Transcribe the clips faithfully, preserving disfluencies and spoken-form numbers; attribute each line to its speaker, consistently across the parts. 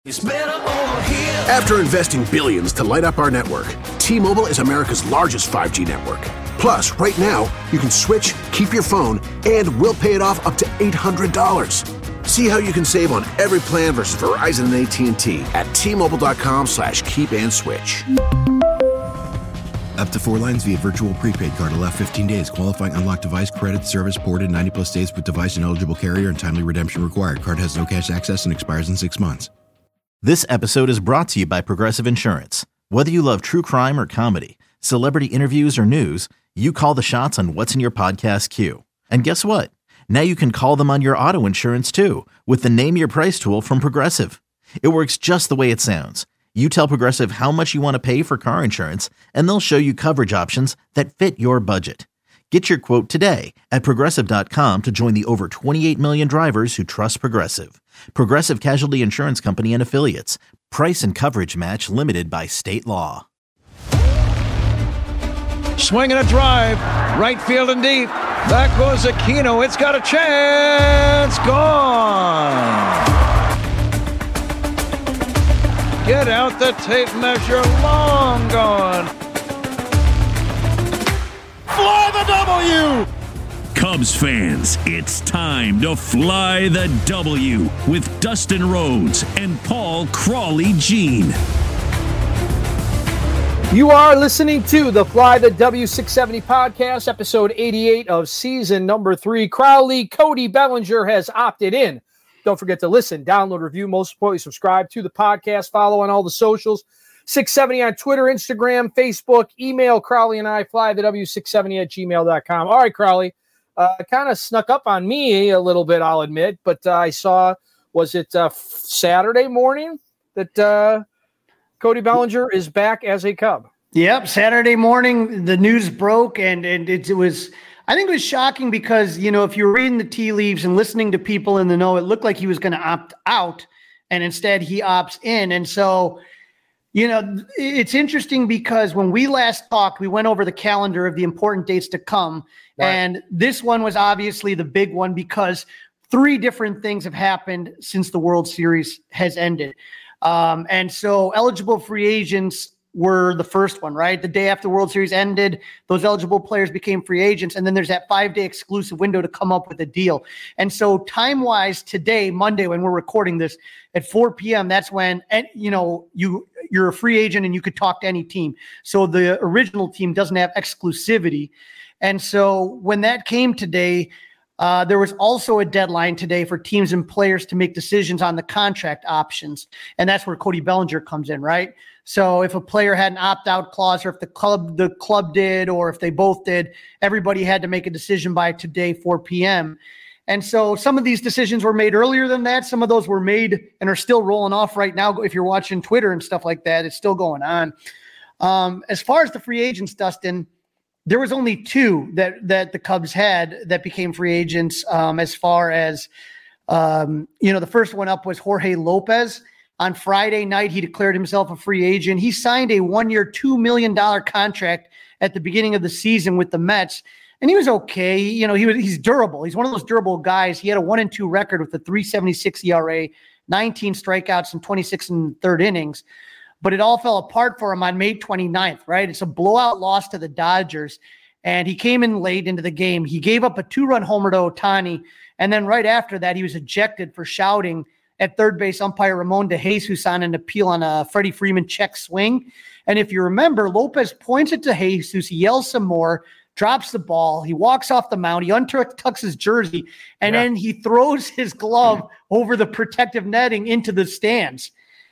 Speaker 1: It's better over here.
Speaker 2: After investing billions to light up our network, T-Mobile is America's largest five G network. Plus, right now, you can switch, keep your phone, and we'll pay it off up to eight hundred dollars. See how you can save on every plan versus Verizon and A T and T at T-Mobile.com slash keep and switch.
Speaker 3: Up to four lines via virtual prepaid card. Allow fifteen days. Qualifying unlocked device credit service ported ninety plus days with device and eligible carrier and timely redemption required. Card has no cash access and expires in six months.
Speaker 4: This episode is brought to you by Progressive Insurance. Whether you love true crime or comedy, celebrity interviews or news, you call the shots on what's in your podcast queue. And guess what? Now you can call them on your auto insurance too with the Name Your Price tool from Progressive. It works just the way it sounds. You tell Progressive how much you want to pay for car insurance, and they'll show you coverage options that fit your budget. Get your quote today at Progressive dot com to join the over twenty-eight million drivers who trust Progressive. Progressive Casualty Insurance Company and Affiliates. Price and coverage match limited by state law.
Speaker 5: Swinging a drive, right field and deep. Back goes Aquino. It's got a chance. Gone. Get out the tape measure. Long gone. Fly the W!
Speaker 6: Cubs fans, it's time to fly the W with Dustin Rhodes and Paul Crawley-Jean.
Speaker 7: You are listening to the Fly the W six seventy podcast, episode eighty-eight of season number three. Crowley, Cody Bellinger has opted in. Don't forget to listen, download, review, most importantly, subscribe to the podcast, follow on all the socials. six seventy on Twitter, Instagram, Facebook, email Crowley and I, fly the W six seventy at gmail dot com. All right, Crowley, uh, kind of snuck up on me a little bit, I'll admit, but uh, I saw, was it uh, Saturday morning that uh, Cody Bellinger is back as a Cub?
Speaker 8: Yep, Saturday morning, the news broke, and, and it, it was, I think it was shocking because, you know, if you're reading the tea leaves and listening to people in the know, it looked like he was going to opt out, and instead he opts in. And so, you know, it's interesting because when we last talked, we went over the calendar of the important dates to come. Right. And this one was obviously the big one because three different things have happened since the World Series has ended. Um, and so eligible free agents were the first one, right? The day after the World Series ended, those eligible players became free agents. And then there's that five-day exclusive window to come up with a deal. And so time-wise today, Monday, when we're recording this at four p.m., that's when, you know, you, you're a free agent and you could talk to any team. So the original team doesn't have exclusivity. And so when that came today, uh, there was also a deadline today for teams and players to make decisions on the contract options. And that's where Cody Bellinger comes in, right? So if a player had an opt-out clause, or if the club the club did, or if they both did, everybody had to make a decision by today, four p.m. And so some of these decisions were made earlier than that. Some of those were made and are still rolling off right now. If you're watching Twitter and stuff like that, it's still going on. Um, as far as the free agents, Dustin, there was only two that that the Cubs had that became free agents. Um, as far as, um, you know, the first one up was Jorge Lopez. On Friday night, he declared himself a free agent. He signed a one-year, two million dollars contract at the beginning of the season with the Mets, and he was okay. You know, he was he's durable. He's one of those durable guys. He had a one and two record with a three seventy-six E R A, nineteen strikeouts and twenty-six in third innings. But it all fell apart for him on May twenty-ninth, right? It's a blowout loss to the Dodgers, and he came in late into the game. He gave up a two-run homer to Ohtani, and then right after that, he was ejected for shouting at third base umpire Ramon De Jesus on an appeal on a Freddie Freeman check swing. And if you remember, Lopez points it to Jesus, he yells some more, drops the ball, he walks off the mound, he untucks his jersey, and yeah. then he throws his glove over the protective netting into the stands.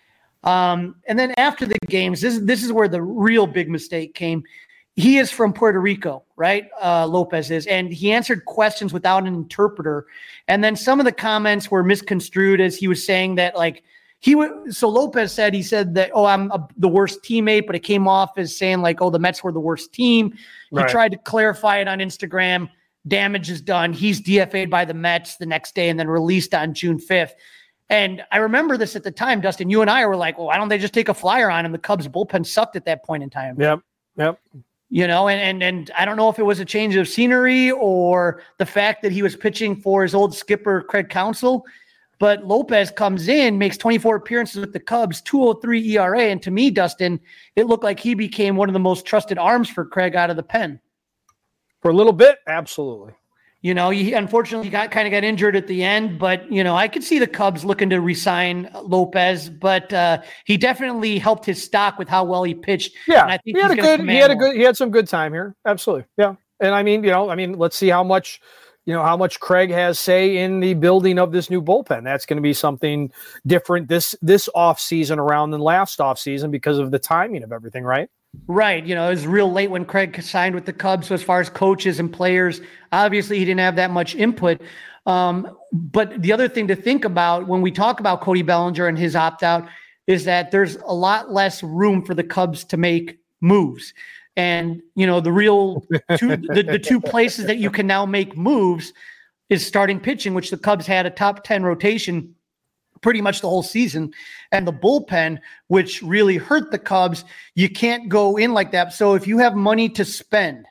Speaker 8: Um, and then after the games, this, this is where the real big mistake came. He is from Puerto Rico, right? Uh, Lopez is, and he answered questions without an interpreter. And then some of the comments were misconstrued as he was saying that, like, he would. So Lopez said, he said that, oh, I'm a, the worst teammate, but it came off as saying like, oh, the Mets were the worst team. Right. He tried to clarify it on Instagram. Damage is done. He's D F A'd by the Mets the next day and then released on June fifth. And I remember this at the time, Dustin. You and I were like, well, why don't they just take a flyer on him? The Cubs bullpen sucked at that point in time.
Speaker 7: Yep. Yep.
Speaker 8: You know, and, and and I don't know if it was a change of scenery or the fact that he was pitching for his old skipper, Craig Counsell. But Lopez comes in, makes twenty-four appearances with the Cubs, two oh three E R A. And to me, Dustin, it looked like he became one of the most trusted arms for Craig out of the pen.
Speaker 7: For a little bit, absolutely.
Speaker 8: You know, he unfortunately got kind of got injured at the end, but, you know, I could see the Cubs looking to re-sign Lopez, but uh, he definitely helped his stock with how well he pitched.
Speaker 7: Yeah,
Speaker 8: and I think
Speaker 7: he had a good, he had a good, he had some good time here. Absolutely. Yeah. And I mean, you know, I mean, let's see how much, you know, how much Craig has say in the building of this new bullpen. That's going to be something different this, this off season around than last off season because of the timing of everything, right?
Speaker 8: Right. You know, it was real late when Craig signed with the Cubs. So as far as coaches and players, obviously he didn't have that much input. Um, but the other thing to think about when we talk about Cody Bellinger and his opt-out is that there's a lot less room for the Cubs to make moves. And, you know, the real two, the, the two places that you can now make moves is starting pitching, which the Cubs had a top ten rotation pretty much the whole season, and the bullpen, which really hurt the Cubs. You can't go in like that. So if you have money to spend,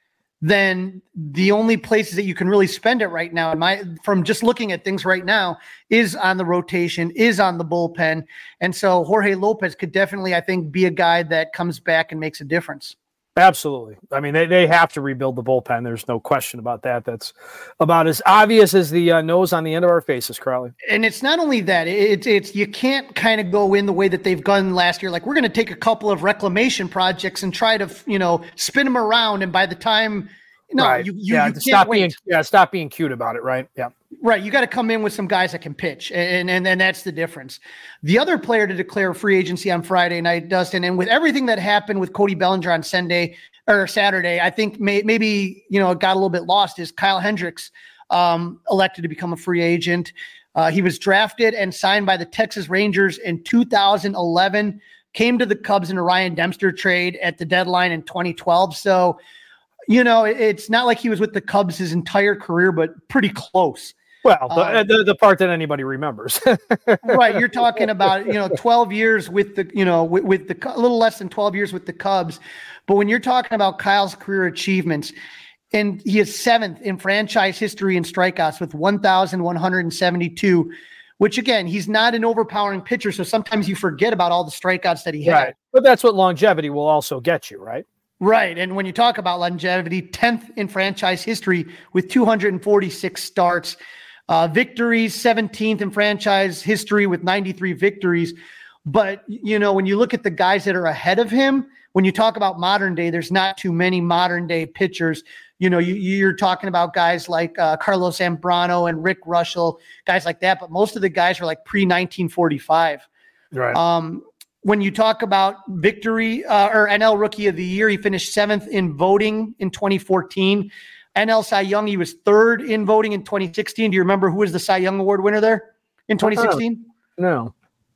Speaker 8: then the only places that you can really spend it right now, in my, from just looking at things right now, is on the rotation, is on the bullpen. And so Jorge Lopez could definitely, I think, be a guy that comes back and makes a difference.
Speaker 7: Absolutely. I mean, they, they have to rebuild the bullpen. There's no question about that. That's about as obvious as the uh, nose on the end of our faces, Crowley. And
Speaker 8: it's not only that. It's it's you can't kind of go in the way that they've gone last year. Like, we're going to take a couple of reclamation projects and try to, you know, spin them around. And by the time, no,
Speaker 7: right.
Speaker 8: you, you,
Speaker 7: yeah,
Speaker 8: you can't
Speaker 7: stop
Speaker 8: wait.
Speaker 7: being yeah, stop being cute about it, right? Yeah.
Speaker 8: Right. You got to come in with some guys that can pitch. And, and, and that's the difference. The other player to declare free agency on Friday night, Dustin, and with everything that happened with Cody Bellinger on Sunday or Saturday, I think may, maybe, you know, it got a little bit lost, is Kyle Hendricks um, elected to become a free agent. Uh, he was drafted and signed by the Texas Rangers in two thousand eleven, came to the Cubs in a Ryan Dempster trade at the deadline in twenty twelve. So, you know, it's not like he was with the Cubs his entire career, but pretty close.
Speaker 7: Well, the,
Speaker 8: uh,
Speaker 7: the the part that anybody remembers,
Speaker 8: right? You're talking about, you know, twelve years with the, you know, with, with the a little less than twelve years with the Cubs. But when you're talking about Kyle's career achievements, and he is seventh in franchise history in strikeouts with one thousand one hundred seventy-two, which again, he's not an overpowering pitcher. So sometimes you forget about all the strikeouts that he had.
Speaker 7: Right. But that's what longevity will also get you, right?
Speaker 8: Right. And when you talk about longevity, tenth in franchise history with two hundred forty-six starts. Uh, victories, seventeenth in franchise history with ninety-three victories. But, you know, when you look at the guys that are ahead of him, when you talk about modern day, there's not too many modern day pitchers. You know, you, you're talking about guys like uh, Carlos Zambrano and Rick Russell, guys like that. But most of the guys are like pre nineteen forty-five.
Speaker 7: Right.
Speaker 8: Um, when you talk about victory uh, or N L Rookie of the Year, he finished seventh in voting in twenty fourteen. N L Cy Young, he was third in voting in twenty sixteen. Do you remember who was the Cy Young Award winner there in twenty sixteen?
Speaker 7: No.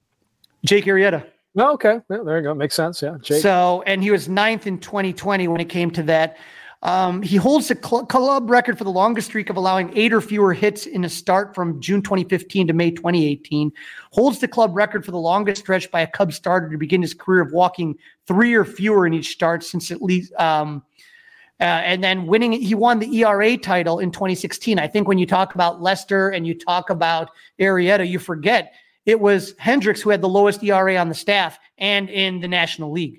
Speaker 8: Jake Arrieta.
Speaker 7: No, okay. Yeah, there you go. Makes sense. Yeah. Jake.
Speaker 8: So, and he was ninth in twenty twenty when it came to that. Um, he holds the cl- club record for the longest streak of allowing eight or fewer hits in a start from June twenty fifteen to May twenty eighteen. Holds the club record for the longest stretch by a Cubs starter to begin his career of walking three or fewer in each start since at least um, – Uh, and then winning, he won the E R A title in twenty sixteen. I think when you talk about Lester and you talk about Arrieta, you forget it was Hendricks who had the lowest E R A on the staff and in the National League.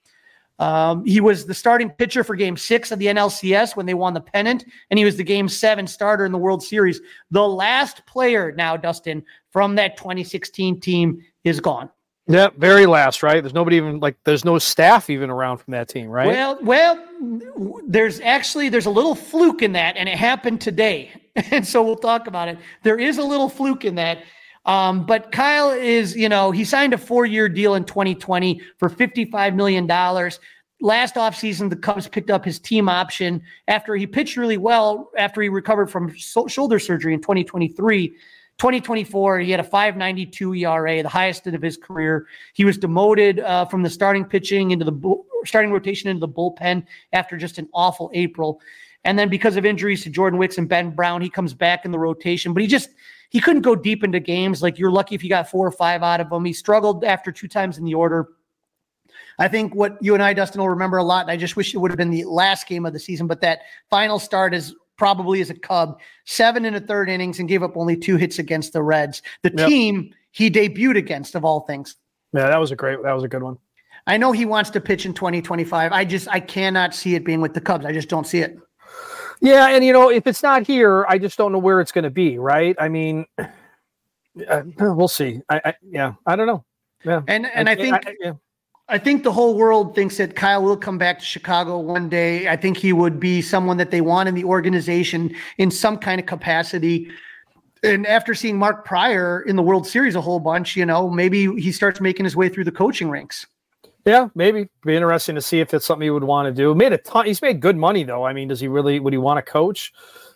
Speaker 8: Um, he was the starting pitcher for Game Six of the N L C S when they won the pennant, and he was the Game Seven starter in the World Series. The last player now, Dustin, from that twenty sixteen team is gone.
Speaker 7: Yeah, very last, right? There's nobody even like there's no staff even around from that team, right?
Speaker 8: Well, well, there's actually there's a little fluke in that, and it happened today, and so we'll talk about it. There is a little fluke in that, um, but Kyle is, you know, he signed a four-year deal in twenty twenty for fifty-five million dollars. Last offseason, the Cubs picked up his team option after he pitched really well after he recovered from so- shoulder surgery in twenty twenty-three. twenty twenty-four, he had a five ninety-two E R A, the highest of his career. He was demoted uh, from the starting pitching into the bull, starting rotation into the bullpen after just an awful April. And then because of injuries to Jordan Wicks and Ben Brown, he comes back in the rotation. But he just he couldn't go deep into games. Like, you're lucky if you got four or five out of them. He struggled after two times in the order. I think what you and I, Dustin, will remember a lot, and I just wish it would have been the last game of the season, but that final start is probably as a Cub, seven in a third innings and gave up only two hits against the Reds, the
Speaker 7: Yep.
Speaker 8: team he debuted against of all things.
Speaker 7: Yeah, that was a great, that was a good one.
Speaker 8: I know he wants to pitch in twenty twenty-five. I just, I cannot see it being with the Cubs. I just don't see it.
Speaker 7: Yeah, and you know, if it's not here, I just don't know where it's going to be, right? I mean, uh, we'll see. I, I yeah, I don't know. Yeah,
Speaker 8: And and I, I think
Speaker 7: I, yeah.
Speaker 8: I think the whole world thinks that Kyle will come back to Chicago one day. I think he would be someone that they want in the organization in some kind of capacity. And after seeing Mark Pryor in the World Series a whole bunch, you know, maybe he starts making his way through the coaching ranks.
Speaker 7: Yeah, maybe. Be interesting to see if it's something he would want to do. Made a ton. He's made good money though. I mean, does he really? Would he want to coach?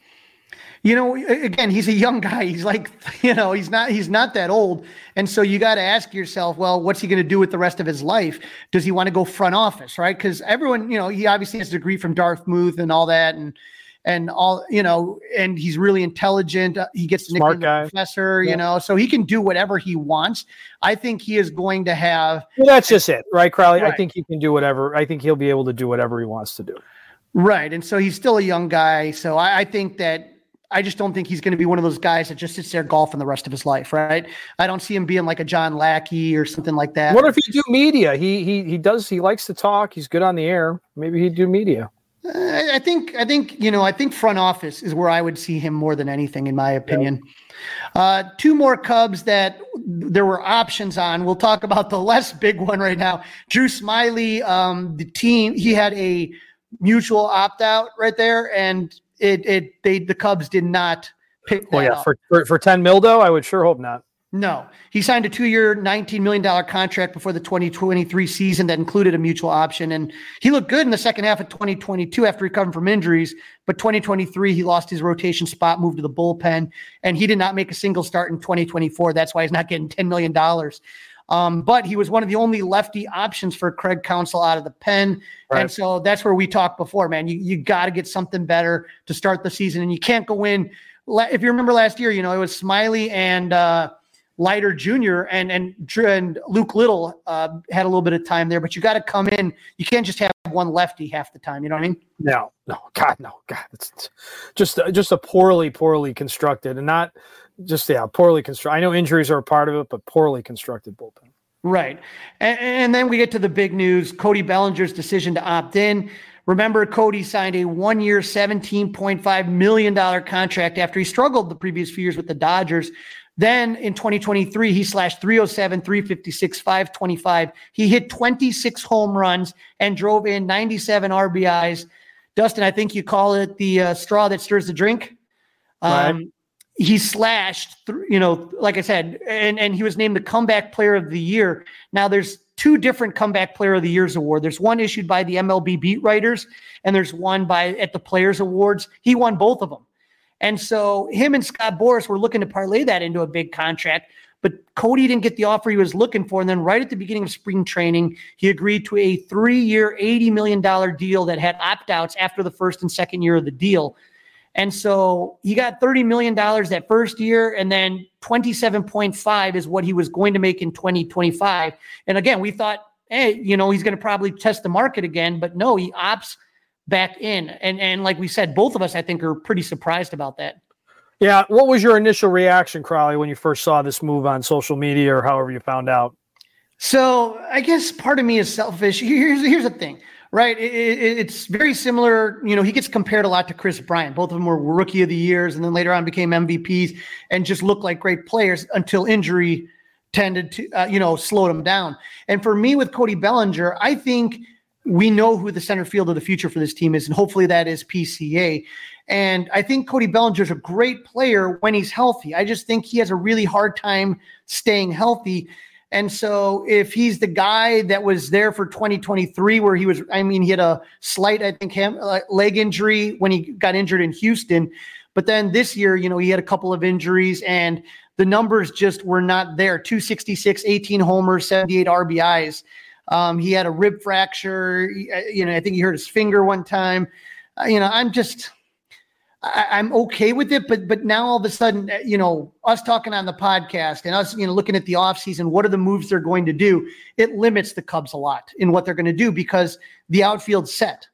Speaker 8: You know, again, he's a young guy. He's like, you know, he's not. He's not that old, and so you got to ask yourself, well, what's he going to do with the rest of his life? Does he want to go front office, right? Because everyone, you know, he obviously has a degree from Dartmouth and all that, and and all, you know, and he's really intelligent. Uh, he gets the nickname the professor, yeah. you know, so he can do whatever he wants. I think he is going to have.
Speaker 7: Well, that's just it, right, Crowley?
Speaker 8: Right.
Speaker 7: I think he can do whatever. I think he'll be able to do whatever he wants to do.
Speaker 8: Right. And so he's still a young guy. So I, I think that I just don't think he's going to be one of those guys that just sits there golfing the rest of his life. Right. I don't see him being like a John Lackey or something like that.
Speaker 7: What if he do media? He, he, he does, he likes to talk. He's good on the air. Maybe he'd do media.
Speaker 8: Uh, I think, I think, you know, I think front office is where I would see him more than anything, in my opinion. Yeah. Uh, two more Cubs that there were options on. We'll talk about the less big one right now. Drew Smyly, um, the team, he had a mutual opt out right there, and it, it, they, the Cubs did not pick that
Speaker 7: Oh yeah,
Speaker 8: up.
Speaker 7: for, for for ten mil though, I would sure hope not.
Speaker 8: No, he signed a two-year, nineteen million dollars contract before the twenty twenty-three season that included a mutual option. And he looked good in the second half of twenty twenty-two after recovering from injuries. But twenty twenty-three, he lost his rotation spot, moved to the bullpen, and he did not make a single start in twenty twenty-four. That's why he's not getting ten million dollars. Um, but he was one of the only lefty options for Craig Counsell out of the pen. Right. And so that's where we talked before, man. You, you got to get something better to start the season. And you can't go in. If you remember last year, you know, it was Smyly and uh, Leiter Junior and and and Luke Little uh, had a little bit of time there, but you got to come in. You can't just have one lefty half the time. You know what I mean?
Speaker 7: No, no, God, no, God. It's, it's just just a poorly, poorly constructed, and not just yeah, poorly constructed. I know injuries are a part of it, but poorly constructed bullpen.
Speaker 8: Right, and, and then we get to the big news: Cody Bellinger's decision to opt in. Remember, Cody signed a one-year, seventeen point five million dollars contract after he struggled the previous few years with the Dodgers. Then in twenty twenty-three, he slashed three oh seven, three fifty-six, five twenty-five. He hit twenty-six home runs and drove in ninety-seven R B Is. Dustin, I think you call it the uh, straw that stirs the drink. Um, right. He slashed, th- you know, like I said, and, and he was named the Comeback Player of the Year. Now, there's two different Comeback Player of the Year's award. There's one issued by the M L B beat writers, and there's one by at the Players Awards. He won both of them. And so him and Scott Boras were looking to parlay that into a big contract, but Cody didn't get the offer he was looking for. And then right at the beginning of spring training, he agreed to a three-year, eighty million dollars deal that had opt-outs after the first and second year of the deal. And so he got thirty million dollars that first year, and then twenty-seven point five is what he was going to make in twenty twenty-five. And again, we thought, hey, you know, he's going to probably test the market again, but no, he opts back in. And and like we said, both of us, I think, are pretty surprised about that.
Speaker 7: Yeah. What was your initial reaction, Crowley, when you first saw this move on social media or however you found out?
Speaker 8: So I guess part of me is selfish. Here's, here's the thing, right? It, it, it's very similar. You know, he gets compared a lot to Chris Bryant. Both of them were rookie of the years and then later on became M V Ps and just looked like great players until injury tended to, uh, you know, slow them down. And for me with Cody Bellinger, I think we know who the center field of the future for this team is, and hopefully that is P C A. And I think Cody Bellinger is a great player when he's healthy. I just think he has a really hard time staying healthy. And so if he's the guy that was there for twenty twenty-three, where he was, I mean, he had a slight, I think, ham, uh, leg injury when he got injured in Houston. But then this year, you know, he had a couple of injuries and the numbers just were not there. two sixty-six, eighteen homers, seventy-eight R B Is. Um, he had a rib fracture. You know, I think he hurt his finger one time. Uh, you know, I'm just, I, I'm okay with it. But but now all of a sudden, you know, us talking on the podcast and us, you know, looking at the offseason, what are the moves they're going to do? It limits the Cubs a lot in what they're going to do because the outfield's set.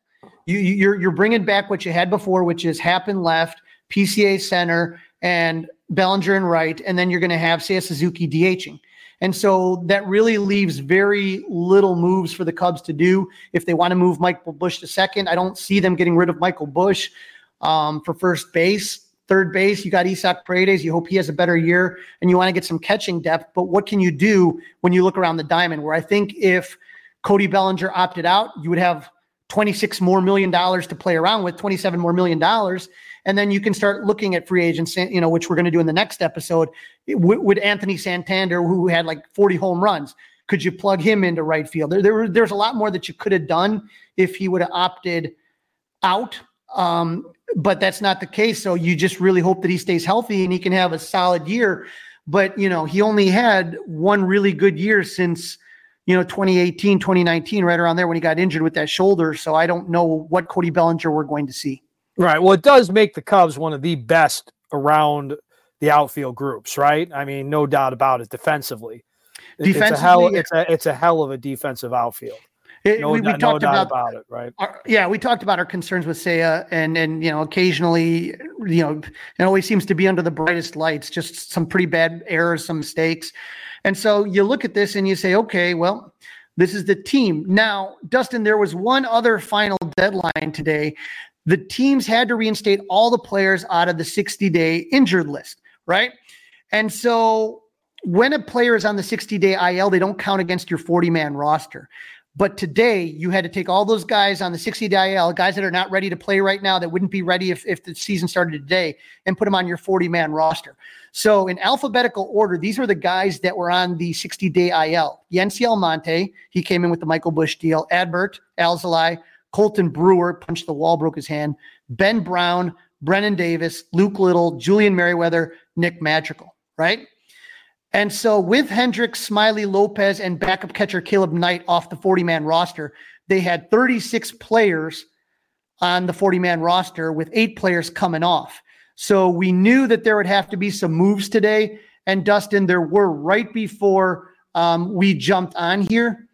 Speaker 8: You, you're you're bringing back what you had before, which is Happ in left, P C A center, and Bellinger in right, and then you're going to have Seiya Suzuki DHing. And so that really leaves very little moves for the Cubs to do. If they want to move Michael Busch to second, I don't see them getting rid of Michael Busch um, for first base. Third base, you got Isaac Paredes. You hope he has a better year, and you want to get some catching depth. But what can you do when you look around the diamond? Where I think if Cody Bellinger opted out, you would have twenty-six more million dollars to play around with, twenty-seven more million dollars. And then you can start looking at free agents, you know, which we're going to do in the next episode. W- would Anthony Santander, who had like forty home runs, could you plug him into right field? There, there, there's a lot more that you could have done if he would have opted out. Um, but that's not the case. So you just really hope that he stays healthy and he can have a solid year. But, you know, he only had one really good year since, you know, twenty eighteen, twenty nineteen, right around there when he got injured with that shoulder. So I don't know what Cody Bellinger we're going to see.
Speaker 7: Right. Well, it does make the Cubs one of the best around the outfield groups, right? I mean, no doubt about it. Defensively,
Speaker 8: defensively
Speaker 7: it's a hell, it's a, it's a hell of a defensive outfield.
Speaker 8: It,
Speaker 7: no,
Speaker 8: we, we
Speaker 7: no
Speaker 8: talked
Speaker 7: doubt
Speaker 8: about,
Speaker 7: about it, right?
Speaker 8: Our, yeah, we talked about our concerns with Seiya, and and you know, occasionally, you know, it always seems to be under the brightest lights, just some pretty bad errors, some mistakes, and so you look at this and you say, okay, well, this is the team. Now, Dustin, there was one other final deadline today. The teams had to reinstate all the players out of the sixty-day injured list, right? And so when a player is on the sixty-day I L, they don't count against your forty-man roster. But today, you had to take all those guys on the sixty-day I L, guys that are not ready to play right now, that wouldn't be ready if, if the season started today, and put them on your forty-man roster. So in alphabetical order, these are the guys that were on the sixty-day I L. Yency Almonte, he came in with the Michael Busch deal. Adbert Alzolay, Colton Brewer, punched the wall, broke his hand. Ben Brown, Brennan Davis, Luke Little, Julian Merriweather, Nick Madrigal, right? And so with Hendricks, Smiley, Lopez, and backup catcher Caleb Knight off the forty-man roster, they had thirty-six players on the forty-man roster with eight players coming off. So we knew that there would have to be some moves today. And Dustin, there were right before um, we jumped on here.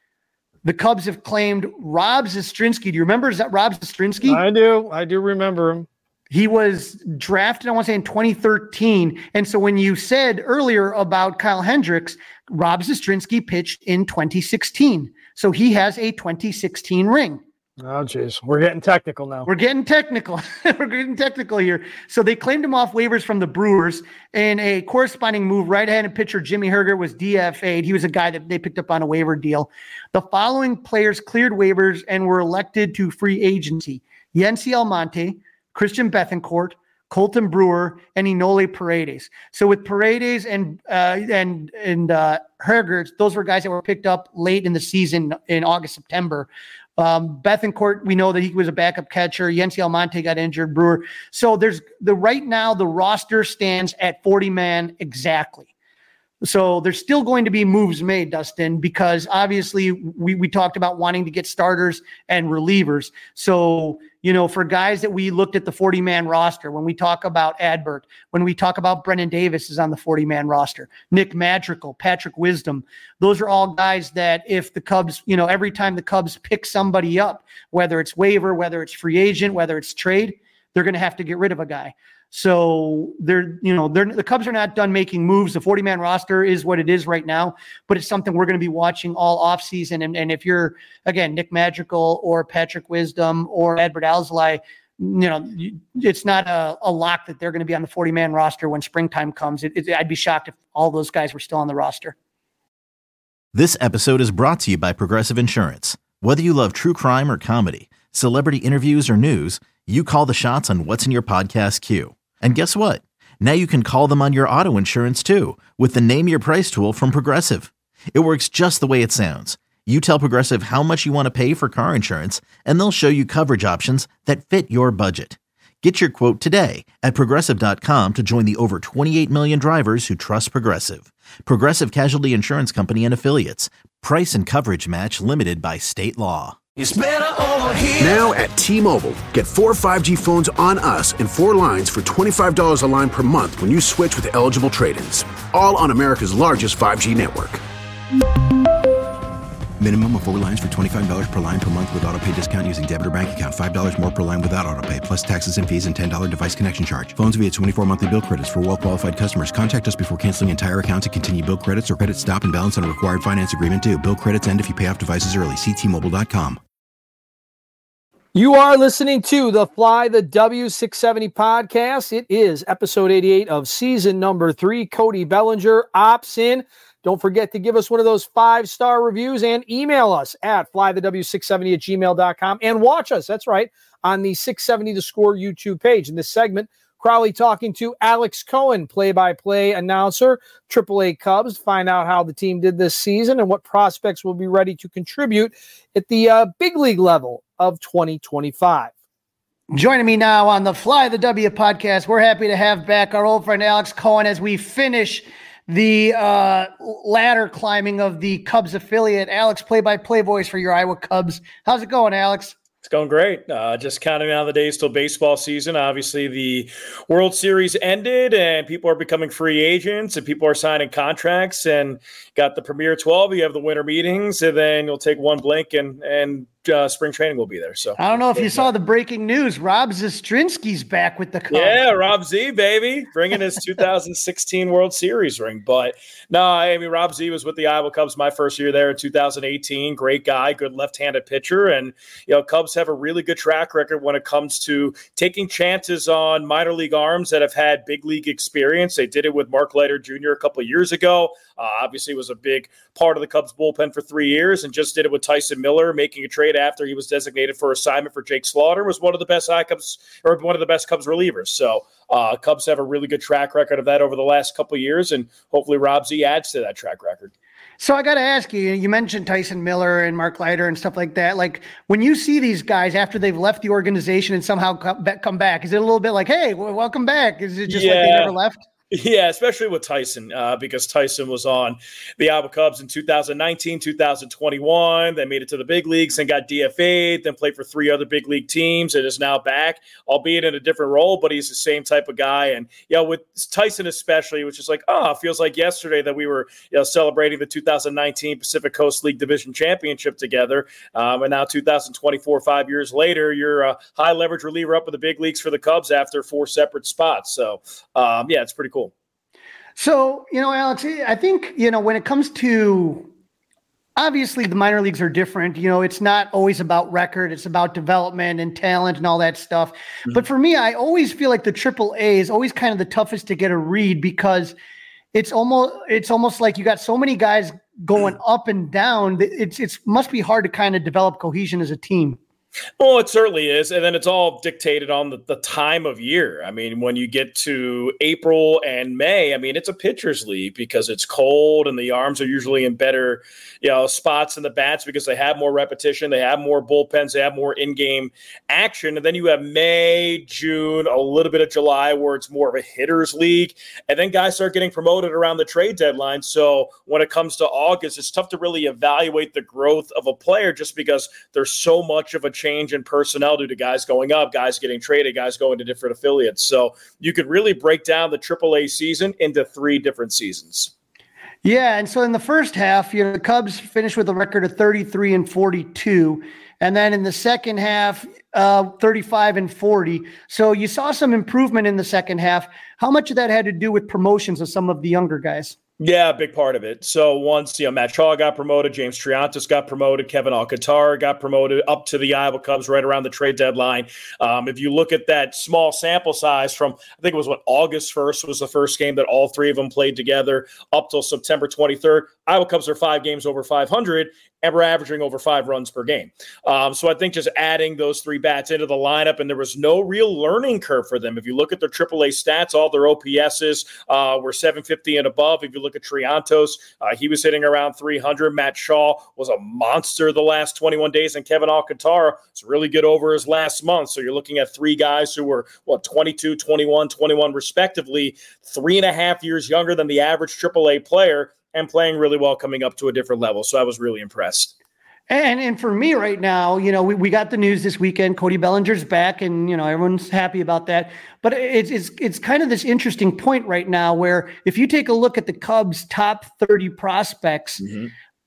Speaker 8: The Cubs have claimed Rob Zastrinski. Do you remember is that Rob Zastrinski?
Speaker 7: I do. I do remember him.
Speaker 8: He was drafted, I want to say, in twenty thirteen. And so when you said earlier about Kyle Hendricks, Rob Zastrinski pitched in twenty sixteen. So he has a twenty sixteen ring.
Speaker 7: Oh, geez. We're getting technical now.
Speaker 8: We're getting technical. We're getting technical here. So they claimed him off waivers from the Brewers. In a corresponding move, right-handed pitcher Jimmy Herger was D F A'd. He was a guy that they picked up on a waiver deal. The following players cleared waivers and were elected to free agency: Yency Almonte, Christian Bethancourt, Colton Brewer, and Enole Paredes. So with Paredes and uh, and and uh, Herger, those were guys that were picked up late in the season in August, September. Um, Bethancourt, we know that he was a backup catcher. Yency Almonte got injured. Brewer. So there's the right now the roster stands at forty man exactly. So there's still going to be moves made, Dustin, because obviously we, we talked about wanting to get starters and relievers. So, you know, for guys that we looked at the forty man roster, when we talk about Adbert, when we talk about Brennan Davis is on the forty man roster, Nick Madrigal, Patrick Wisdom, those are all guys that if the Cubs, you know, every time the Cubs pick somebody up, whether it's waiver, whether it's free agent, whether it's trade, they're going to have to get rid of a guy. So they're, you know, they're, the Cubs are not done making moves. The forty man roster is what it is right now, but it's something we're going to be watching all offseason. And, and if you're, again, Nick Madrigal or Patrick Wisdom or Adbert Alzolay, you know, it's not a, a lock that they're going to be on the forty man roster when springtime comes. It, it, I'd be shocked if all those guys were still on the roster.
Speaker 4: This episode is brought to you by Progressive Insurance. Whether you love true crime or comedy, celebrity interviews or news, you call the shots on what's in your podcast queue. And guess what? Now you can call them on your auto insurance too with the Name Your Price tool from Progressive. It works just the way it sounds. You tell Progressive how much you want to pay for car insurance, and they'll show you coverage options that fit your budget. Get your quote today at Progressive dot com to join the over twenty-eight million drivers who trust Progressive. Progressive Casualty Insurance Company and Affiliates. Price and coverage match limited by state law.
Speaker 2: It's better over here. Now at T-Mobile, get four five G phones on us and four lines for twenty-five dollars a line per month when you switch with eligible trade-ins. All on America's largest five G network.
Speaker 3: Minimum of four lines for twenty-five dollars per line per month with auto pay discount using debit or bank account. five dollars more per line without auto pay, plus taxes and fees and ten dollars device connection charge. Phones via twenty-four monthly bill credits for well-qualified customers. Contact us before canceling entire account to continue bill credits or credit stop and balance on a required finance agreement due. Bill credits end if you pay off devices early. See T Mobile dot com.
Speaker 7: You are listening to the Fly the W six seventy podcast. It is episode eighty-eight of season number three. Cody Bellinger opts in. Don't forget to give us one of those five-star reviews and email us at fly the w six seventy at gmail dot com and watch us, that's right, on the six seventy The Score YouTube page. In this segment, Crowley talking to Alex Cohen, play-by-play announcer, triple A Cubs, find out how the team did this season and what prospects will be ready to contribute at the uh, big league level of twenty twenty-five.
Speaker 8: Joining me now on the Fly the W podcast, we're happy to have back our old friend Alex Cohen as we finish the uh, ladder climbing of the Cubs affiliate. Alex, play-by-play voice for your Iowa Cubs. How's it going, Alex?
Speaker 1: It's going great. Uh, just counting down the days till baseball season. Obviously, the World Series ended, and people are becoming free agents, and people are signing contracts. And got the Premier twelve. You have the winter meetings, and then you'll take one blink, and and uh, spring training will be there. So
Speaker 8: I don't know if you saw the breaking news. Rob Zastrinski's back with the Cubs.
Speaker 1: Yeah, Rob Z, baby, bringing his two thousand sixteen World Series ring. But no, I mean, Rob Z was with the Iowa Cubs my first year there in two thousand eighteen. Great guy, good left-handed pitcher, and you know, Cubs have a really good track record when it comes to taking chances on minor league arms that have had big league experience. They did it with Mark Leiter Junior a couple of years ago. Uh, obviously, was a big part of the Cubs bullpen for three years, and just did it with Tyson Miller, making a trade after he was designated for assignment for Jake Slaughter. Was one of the best I Cubs or one of the best Cubs relievers. So uh, Cubs have a really good track record of that over the last couple of years, and hopefully Rob Z adds to that track record.
Speaker 8: So I got to ask you, you mentioned Tyson Miller and Mark Leiter and stuff like that. Like when you see these guys after they've left the organization and somehow come back, is it a little bit like, hey, welcome back? Is it just yeah. like they never left?
Speaker 1: Yeah, especially with Tyson, uh, because Tyson was on the Iowa Cubs in two thousand nineteen, two thousand twenty-one. They made it to the big leagues and got D F A'd, then played for three other big league teams and is now back, albeit in a different role, but he's the same type of guy. And, you know, with Tyson especially, which is like, oh, it feels like yesterday that we were, you know, celebrating the two thousand nineteen Pacific Coast League Division Championship together. Um, and now two thousand twenty-four, five years later, you're a high leverage reliever up in the big leagues for the Cubs after four separate spots. So, um, yeah, it's pretty cool.
Speaker 8: So, you know, Alex, I think, you know, when it comes to, obviously the minor leagues are different, you know, it's not always about record, it's about development and talent and all that stuff. Mm-hmm. But for me, I always feel like the triple A is always kind of the toughest to get a read because it's almost, it's almost like you got so many guys going up and down. It's, it's must be hard to kind of develop cohesion as a team.
Speaker 1: Well, it certainly is. And then it's all dictated on the, the time of year. I mean, when you get to April and May, I mean, it's a pitcher's league because it's cold and the arms are usually in better, you know, spots in the bats because they have more repetition. They have more bullpens. They have more in-game action. And then you have May, June, a little bit of July where it's more of a hitter's league. And then guys start getting promoted around the trade deadline. So when it comes to August, it's tough to really evaluate the growth of a player just because there's so much of a change change in personnel due to guys going up, guys getting traded, guys going to different affiliates. So you could really break down the triple A season into three different seasons.
Speaker 8: Yeah, and so in the first half, you know, the Cubs finished with a record of thirty-three and forty-two, and then in the second half, uh, thirty-five and forty. So you saw some improvement in the second half. How much of that had to do with promotions of some of the younger guys?
Speaker 1: Yeah, a big part of it. So once, you know, Matt Shaw got promoted, James Triantos got promoted, Kevin Alcantara got promoted up to the Iowa Cubs right around the trade deadline. Um, if you look at that small sample size from, I think it was what, August first was the first game that all three of them played together up till September twenty-third. Iowa Cubs are five games over five hundred, and we're averaging over five runs per game. Um, so I think just adding those three bats into the lineup, and there was no real learning curve for them. If you look at their triple A stats, all their O P S's uh, were seven fifty and above. If you look at Triantos, uh, he was hitting around three hundred. Matt Shaw was a monster the last twenty-one days, and Kevin Alcantara was really good over his last month. So you're looking at three guys who were, what, twenty-two, twenty-one, twenty-one respectively, three and a half years younger than the average triple A player, and playing really well coming up to a different level. So I was really impressed.
Speaker 8: And and for me right now, you know, we, we got the news this weekend, Cody Bellinger's back, and, you know, everyone's happy about that. But it's, it's, it's kind of this interesting point right now where if you take a look at the Cubs' top thirty prospects, mm-hmm.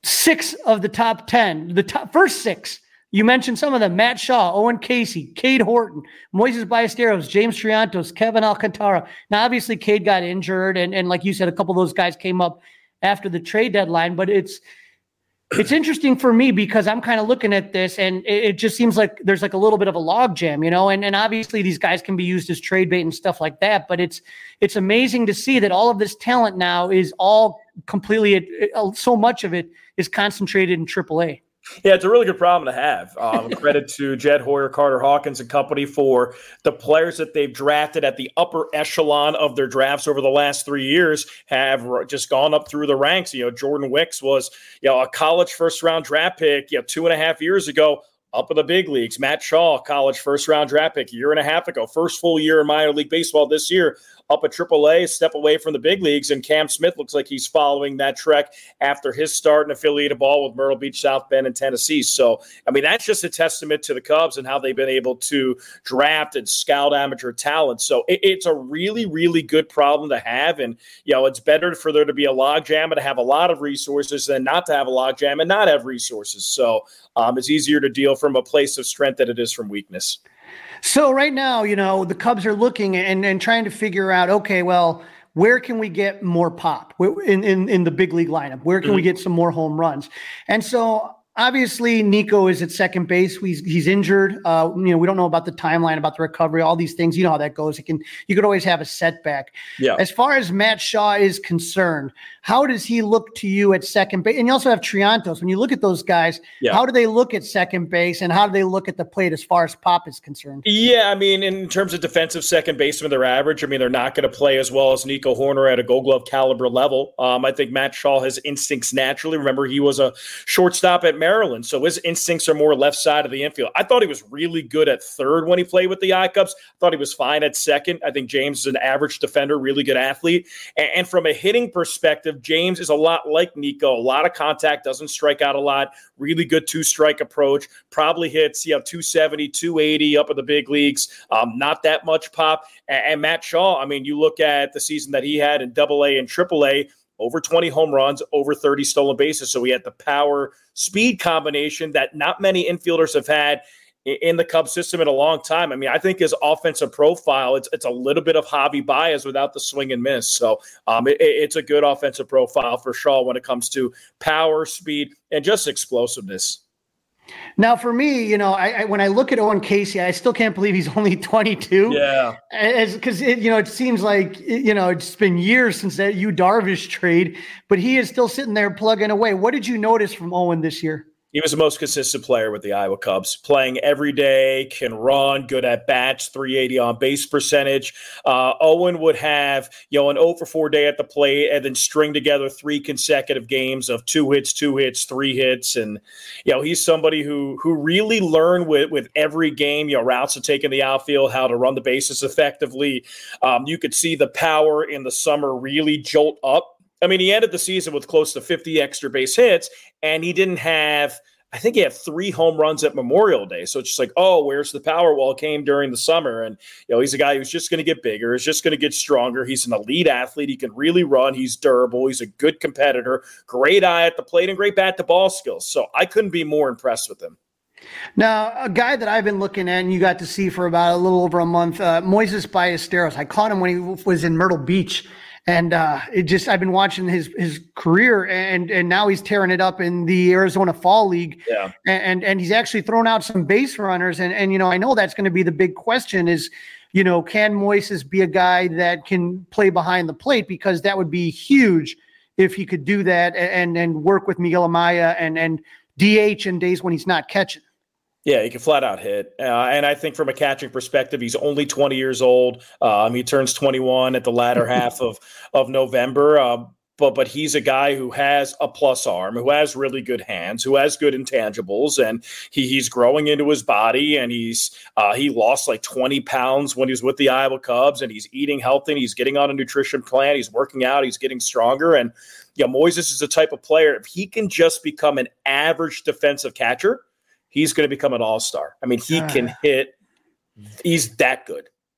Speaker 8: six of the top ten, the top first six. You mentioned some of them: Matt Shaw, Owen Casey, Cade Horton, Moises Ballesteros, James Triantos, Kevin Alcantara. Now, obviously, Cade got injured, and, and like you said, a couple of those guys came up after the trade deadline. But it's it's interesting for me because I'm kind of looking at this, and it, it just seems like there's like a little bit of a logjam, you know. And and obviously, these guys can be used as trade bait and stuff like that. But it's it's amazing to see that all of this talent now is all completely, it, it, so much of it is concentrated in triple A.
Speaker 1: Yeah, it's a really good problem to have. Um, credit to Jed Hoyer, Carter Hawkins, and company for the players that they've drafted at the upper echelon of their drafts over the last three years have just gone up through the ranks. You know, Jordan Wicks was, you know, a college first-round draft pick, you know, two and a half years ago, up in the big leagues. Matt Shaw, college first-round draft pick a year and a half ago, first full year in minor league baseball this year, up at triple A, step away from the big leagues, and Cam Smith looks like he's following that trek after his start in affiliated ball with Myrtle Beach, South Bend, and Tennessee. So, I mean, that's just a testament to the Cubs and how they've been able to draft and scout amateur talent. So it, it's a really, really good problem to have. And, you know, it's better for there to be a logjam and to have a lot of resources than not to have a logjam and not have resources. So um, it's easier to deal from a place of strength than it is from weakness.
Speaker 8: So right now, you know, the Cubs are looking and, and trying to figure out, okay, well, where can we get more pop in, in, in the big league lineup? Where can mm-hmm. we get some more home runs? And so obviously Nico is at second base. He's, he's injured. Uh, you know, we don't know about the timeline, about the recovery, all these things. You know how that goes. It can, you could always have a setback.
Speaker 1: Yeah.
Speaker 8: As far as Matt Shaw is concerned, how does he look to you at second base? And you also have Triantos. When you look at those guys, yeah. how do they look at second base, and how do they look at the plate as far as pop is concerned?
Speaker 1: Yeah, I mean, in terms of defensive second baseman, they're average. I mean, they're not going to play as well as Nico Horner at a Gold Glove caliber level. Um, I think Matt Shaw has instincts naturally. Remember, he was a shortstop at Maryland, so his instincts are more left side of the infield. I thought he was really good at third when he played with the I-Cubs. I thought he was fine at second. I think James is an average defender, really good athlete. And, and from a hitting perspective, James is a lot like Nico. A lot of contact, doesn't strike out a lot, really good two-strike approach, probably hits, you know, two seventy, two eighty up in the big leagues, um, not that much pop. And, and Matt Shaw, I mean, you look at the season that he had in double A and triple A, over twenty home runs, over thirty stolen bases. So he had the power speed combination that not many infielders have had in the Cubs system in a long time. I mean, I think his offensive profile, it's it's a little bit of hobby bias without the swing and miss. So um, it, it's a good offensive profile for Shaw when it comes to power, speed, and just explosiveness.
Speaker 8: Now, for me, you know, I, I when I look at Owen Casey, I still can't believe he's only twenty-two.
Speaker 1: Yeah,
Speaker 8: because you know, it seems like you know it's been years since that Yu Darvish trade, but he is still sitting there plugging away. What did you notice from Owen this year?
Speaker 1: He was the most consistent player with the Iowa Cubs, playing every day, can run, good at bats, three eighty on base percentage. Uh, Owen would have, you know, an oh for four day at the plate and then string together three consecutive games of two hits, two hits, three hits. And, you know, he's somebody who who really learned with, with every game, you know, routes to take in the outfield, how to run the bases effectively. Um, you could see the power in the summer really jolt up. I mean, he ended the season with close to fifty extra base hits, and he didn't have – I think he had three home runs at Memorial Day. So it's just like, oh, where's the power? Well, it came during the summer. And, you know, he's a guy who's just going to get bigger. He's just going to get stronger. He's an elite athlete. He can really run. He's durable. He's a good competitor, great eye at the plate, and great bat-to-ball skills. So I couldn't be more impressed with him.
Speaker 8: Now, a guy that I've been looking at and you got to see for about a little over a month, uh, Moises Ballesteros. I caught him when he was in Myrtle Beach. And uh, it just I've been watching his his career, and and now he's tearing it up in the Arizona Fall League.
Speaker 1: Yeah.
Speaker 8: And and, and he's actually thrown out some base runners. And, and, you know, I know that's going to be the big question is, you know, can Moises be a guy that can play behind the plate? Because that would be huge if he could do that and, and work with Miguel Amaya and, and D H in days when he's not catching.
Speaker 1: Yeah, he can flat out hit. Uh, and I think from a catching perspective, he's only twenty years old. Um, he turns twenty-one at the latter half of, of November. Uh, but but he's a guy who has a plus arm, who has really good hands, who has good intangibles, and he he's growing into his body. And he's uh, he lost like twenty pounds when he was with the Iowa Cubs, and he's eating healthy. And he's getting on a nutrition plan. He's working out. He's getting stronger. And yeah, Moises is the type of player, if he can just become an average defensive catcher, he's going to become an all-star. I mean, he can hit. He's that good.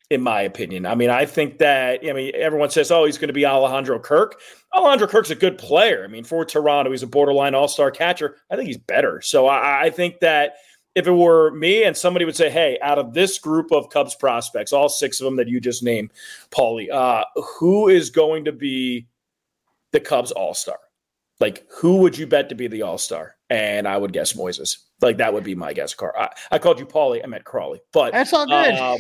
Speaker 1: in my opinion. I mean, I think that, I mean, everyone says, oh, he's going to be Alejandro Kirk. Alejandro Kirk's a good player. I mean, for Toronto, he's a borderline all-star catcher. I think he's better. So I, I think that if it were me and somebody would say, hey, out of this group of Cubs prospects, all six of them that you just named, Paulie, uh, who is going to be the Cubs all-star? Like, who would you bet to be the all-star? And I would guess Moises. Like, that would be my guess. Car. I, I called you Paulie. I meant Crawley. But
Speaker 8: that's all good.
Speaker 1: Um,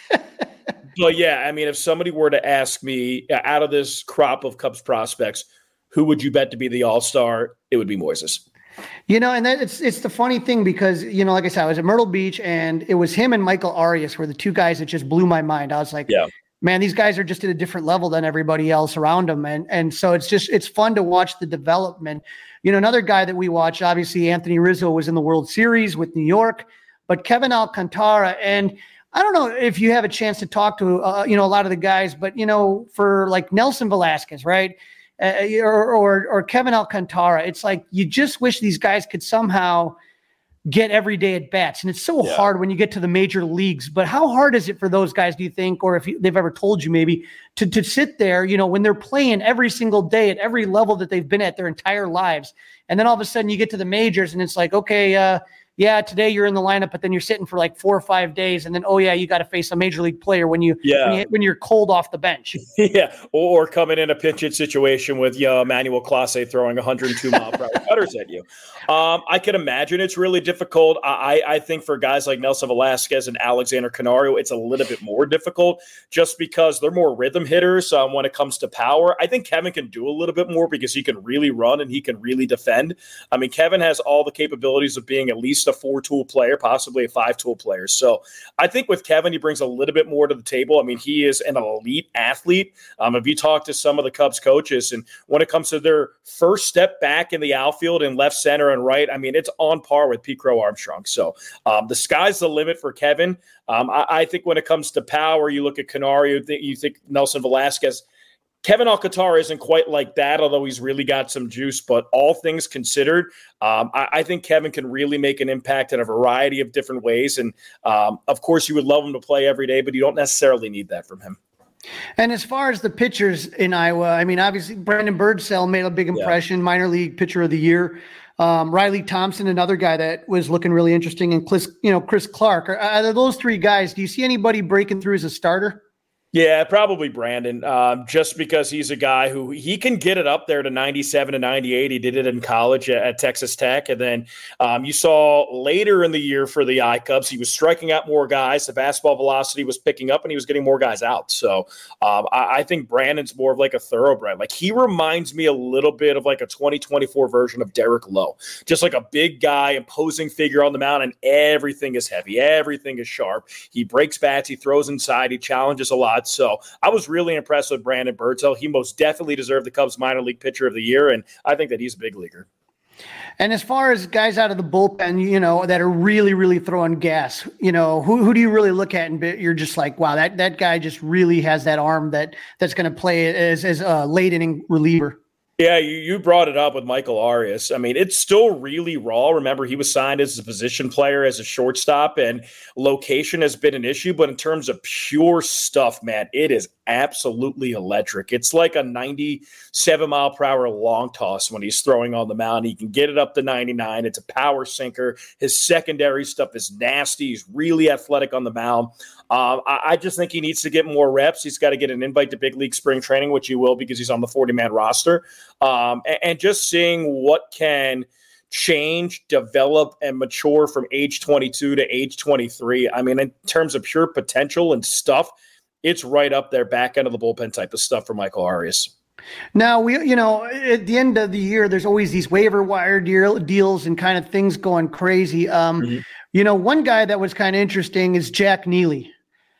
Speaker 1: but, yeah, I mean, if somebody were to ask me, out of this crop of Cubs prospects, who would you bet to be the all-star? It would be Moises.
Speaker 8: You know, and that it's it's the funny thing because, you know, like I said, I was at Myrtle Beach, and it was him and Michael Arias were the two guys that just blew my mind. I was like, yeah. Man, these guys are just at a different level than everybody else around them. And, and so it's just, it's fun to watch the development. You know, another guy that we watch, obviously Anthony Rizzo was in the World Series with New York, but Kevin Alcantara, and I don't know if you have a chance to talk to, uh, you know, a lot of the guys, but, you know, for like Nelson Velasquez, right. Uh, or, or, or Kevin Alcantara, it's like, you just wish these guys could somehow get every day at bats. And it's so yeah. hard when you get to the major leagues, but how hard is it for those guys, do you think, or if you, they've ever told you maybe to, to sit there, you know, when they're playing every single day at every level that they've been at their entire lives. And then all of a sudden you get to the majors and it's like, okay, uh, yeah, today you're in the lineup, but then you're sitting for like four or five days. And then, oh yeah, you got to face a major league player when you,
Speaker 1: yeah.
Speaker 8: when, you when you're cold off the bench.
Speaker 1: yeah. Or coming in a pinch hit situation with uh, Emmanuel Clase throwing one hundred two mile per hour cutters at you. Um, I can imagine it's really difficult. I, I think for guys like Nelson Velasquez and Alexander Canario, it's a little bit more difficult just because they're more rhythm hitters um, when it comes to power. I think Kevin can do a little bit more because he can really run and he can really defend. I mean, Kevin has all the capabilities of being at least a four-tool player, possibly a five-tool player. So I think with Kevin, he brings a little bit more to the table. I mean, he is an elite athlete. Um, if you talk to some of the Cubs coaches, and when it comes to their first step back in the outfield and left, center, and right, I mean, it's on par with Pete Crow Armstrong. So um, the sky's the limit for Kevin. Um, I, I think when it comes to power, you look at Canario, you think Nelson Velasquez. Kevin Alcantara isn't quite like that, although he's really got some juice. But all things considered, um, I, I think Kevin can really make an impact in a variety of different ways. And, um, of course, you would love him to play every day, but you don't necessarily need that from him.
Speaker 8: And as far as the pitchers in Iowa, I mean, obviously, Brandon Birdsell made a big impression, yeah. minor league pitcher of the year. Um, Riley Thompson, another guy that was looking really interesting, and Chris, you know, Chris Clark. Are, are those three guys, do you see anybody breaking through as a starter?
Speaker 1: Yeah, probably Brandon, um, just because he's a guy who he can get it up there to ninety-seven to ninety-eight. He did it in college at, at Texas Tech. And then um, you saw later in the year for the I-Cubs, he was striking out more guys. The fastball velocity was picking up and he was getting more guys out. So um, I, I think Brandon's more of like a thoroughbred. Like he reminds me a little bit of like a twenty twenty-four version of Derek Lowe, just like a big guy, imposing figure on the mound, and everything is heavy. Everything is sharp. He breaks bats. He throws inside. He challenges a lot. So I was really impressed with Brandon Birdsell. He most definitely deserved the Cubs minor league pitcher of the year, and I think that he's a big leaguer.
Speaker 8: And as far as guys out of the bullpen, you know, that are really, really throwing gas, you know, who who do you really look at and you're just like, wow, that that guy just really has that arm that that's going to play as as a late inning reliever?
Speaker 1: Yeah, you, you brought it up with Michael Arias. I mean, it's still really raw. Remember, he was signed as a position player, as a shortstop, and location has been an issue. But in terms of pure stuff, man, it is absolutely electric. It's like a ninety-seven mile per hour long toss when he's throwing on the mound. He can get it up to ninety-nine. It's a power sinker. His secondary stuff is nasty. He's really athletic on the mound. Um, I, I just think he needs to get more reps. He's got to get an invite to big league spring training, which he will because he's on the forty-man roster. Um, and, and just seeing what can change, develop, and mature from age twenty-two to age twenty-three. I mean, in terms of pure potential and stuff, it's right up there, back end of the bullpen type of stuff for Michael Arias.
Speaker 8: Now, we, you know, at the end of the year, there's always these waiver wire deal, deals and kind of things going crazy. Um, mm-hmm. You know, one guy that was kind of interesting is Jack Neely.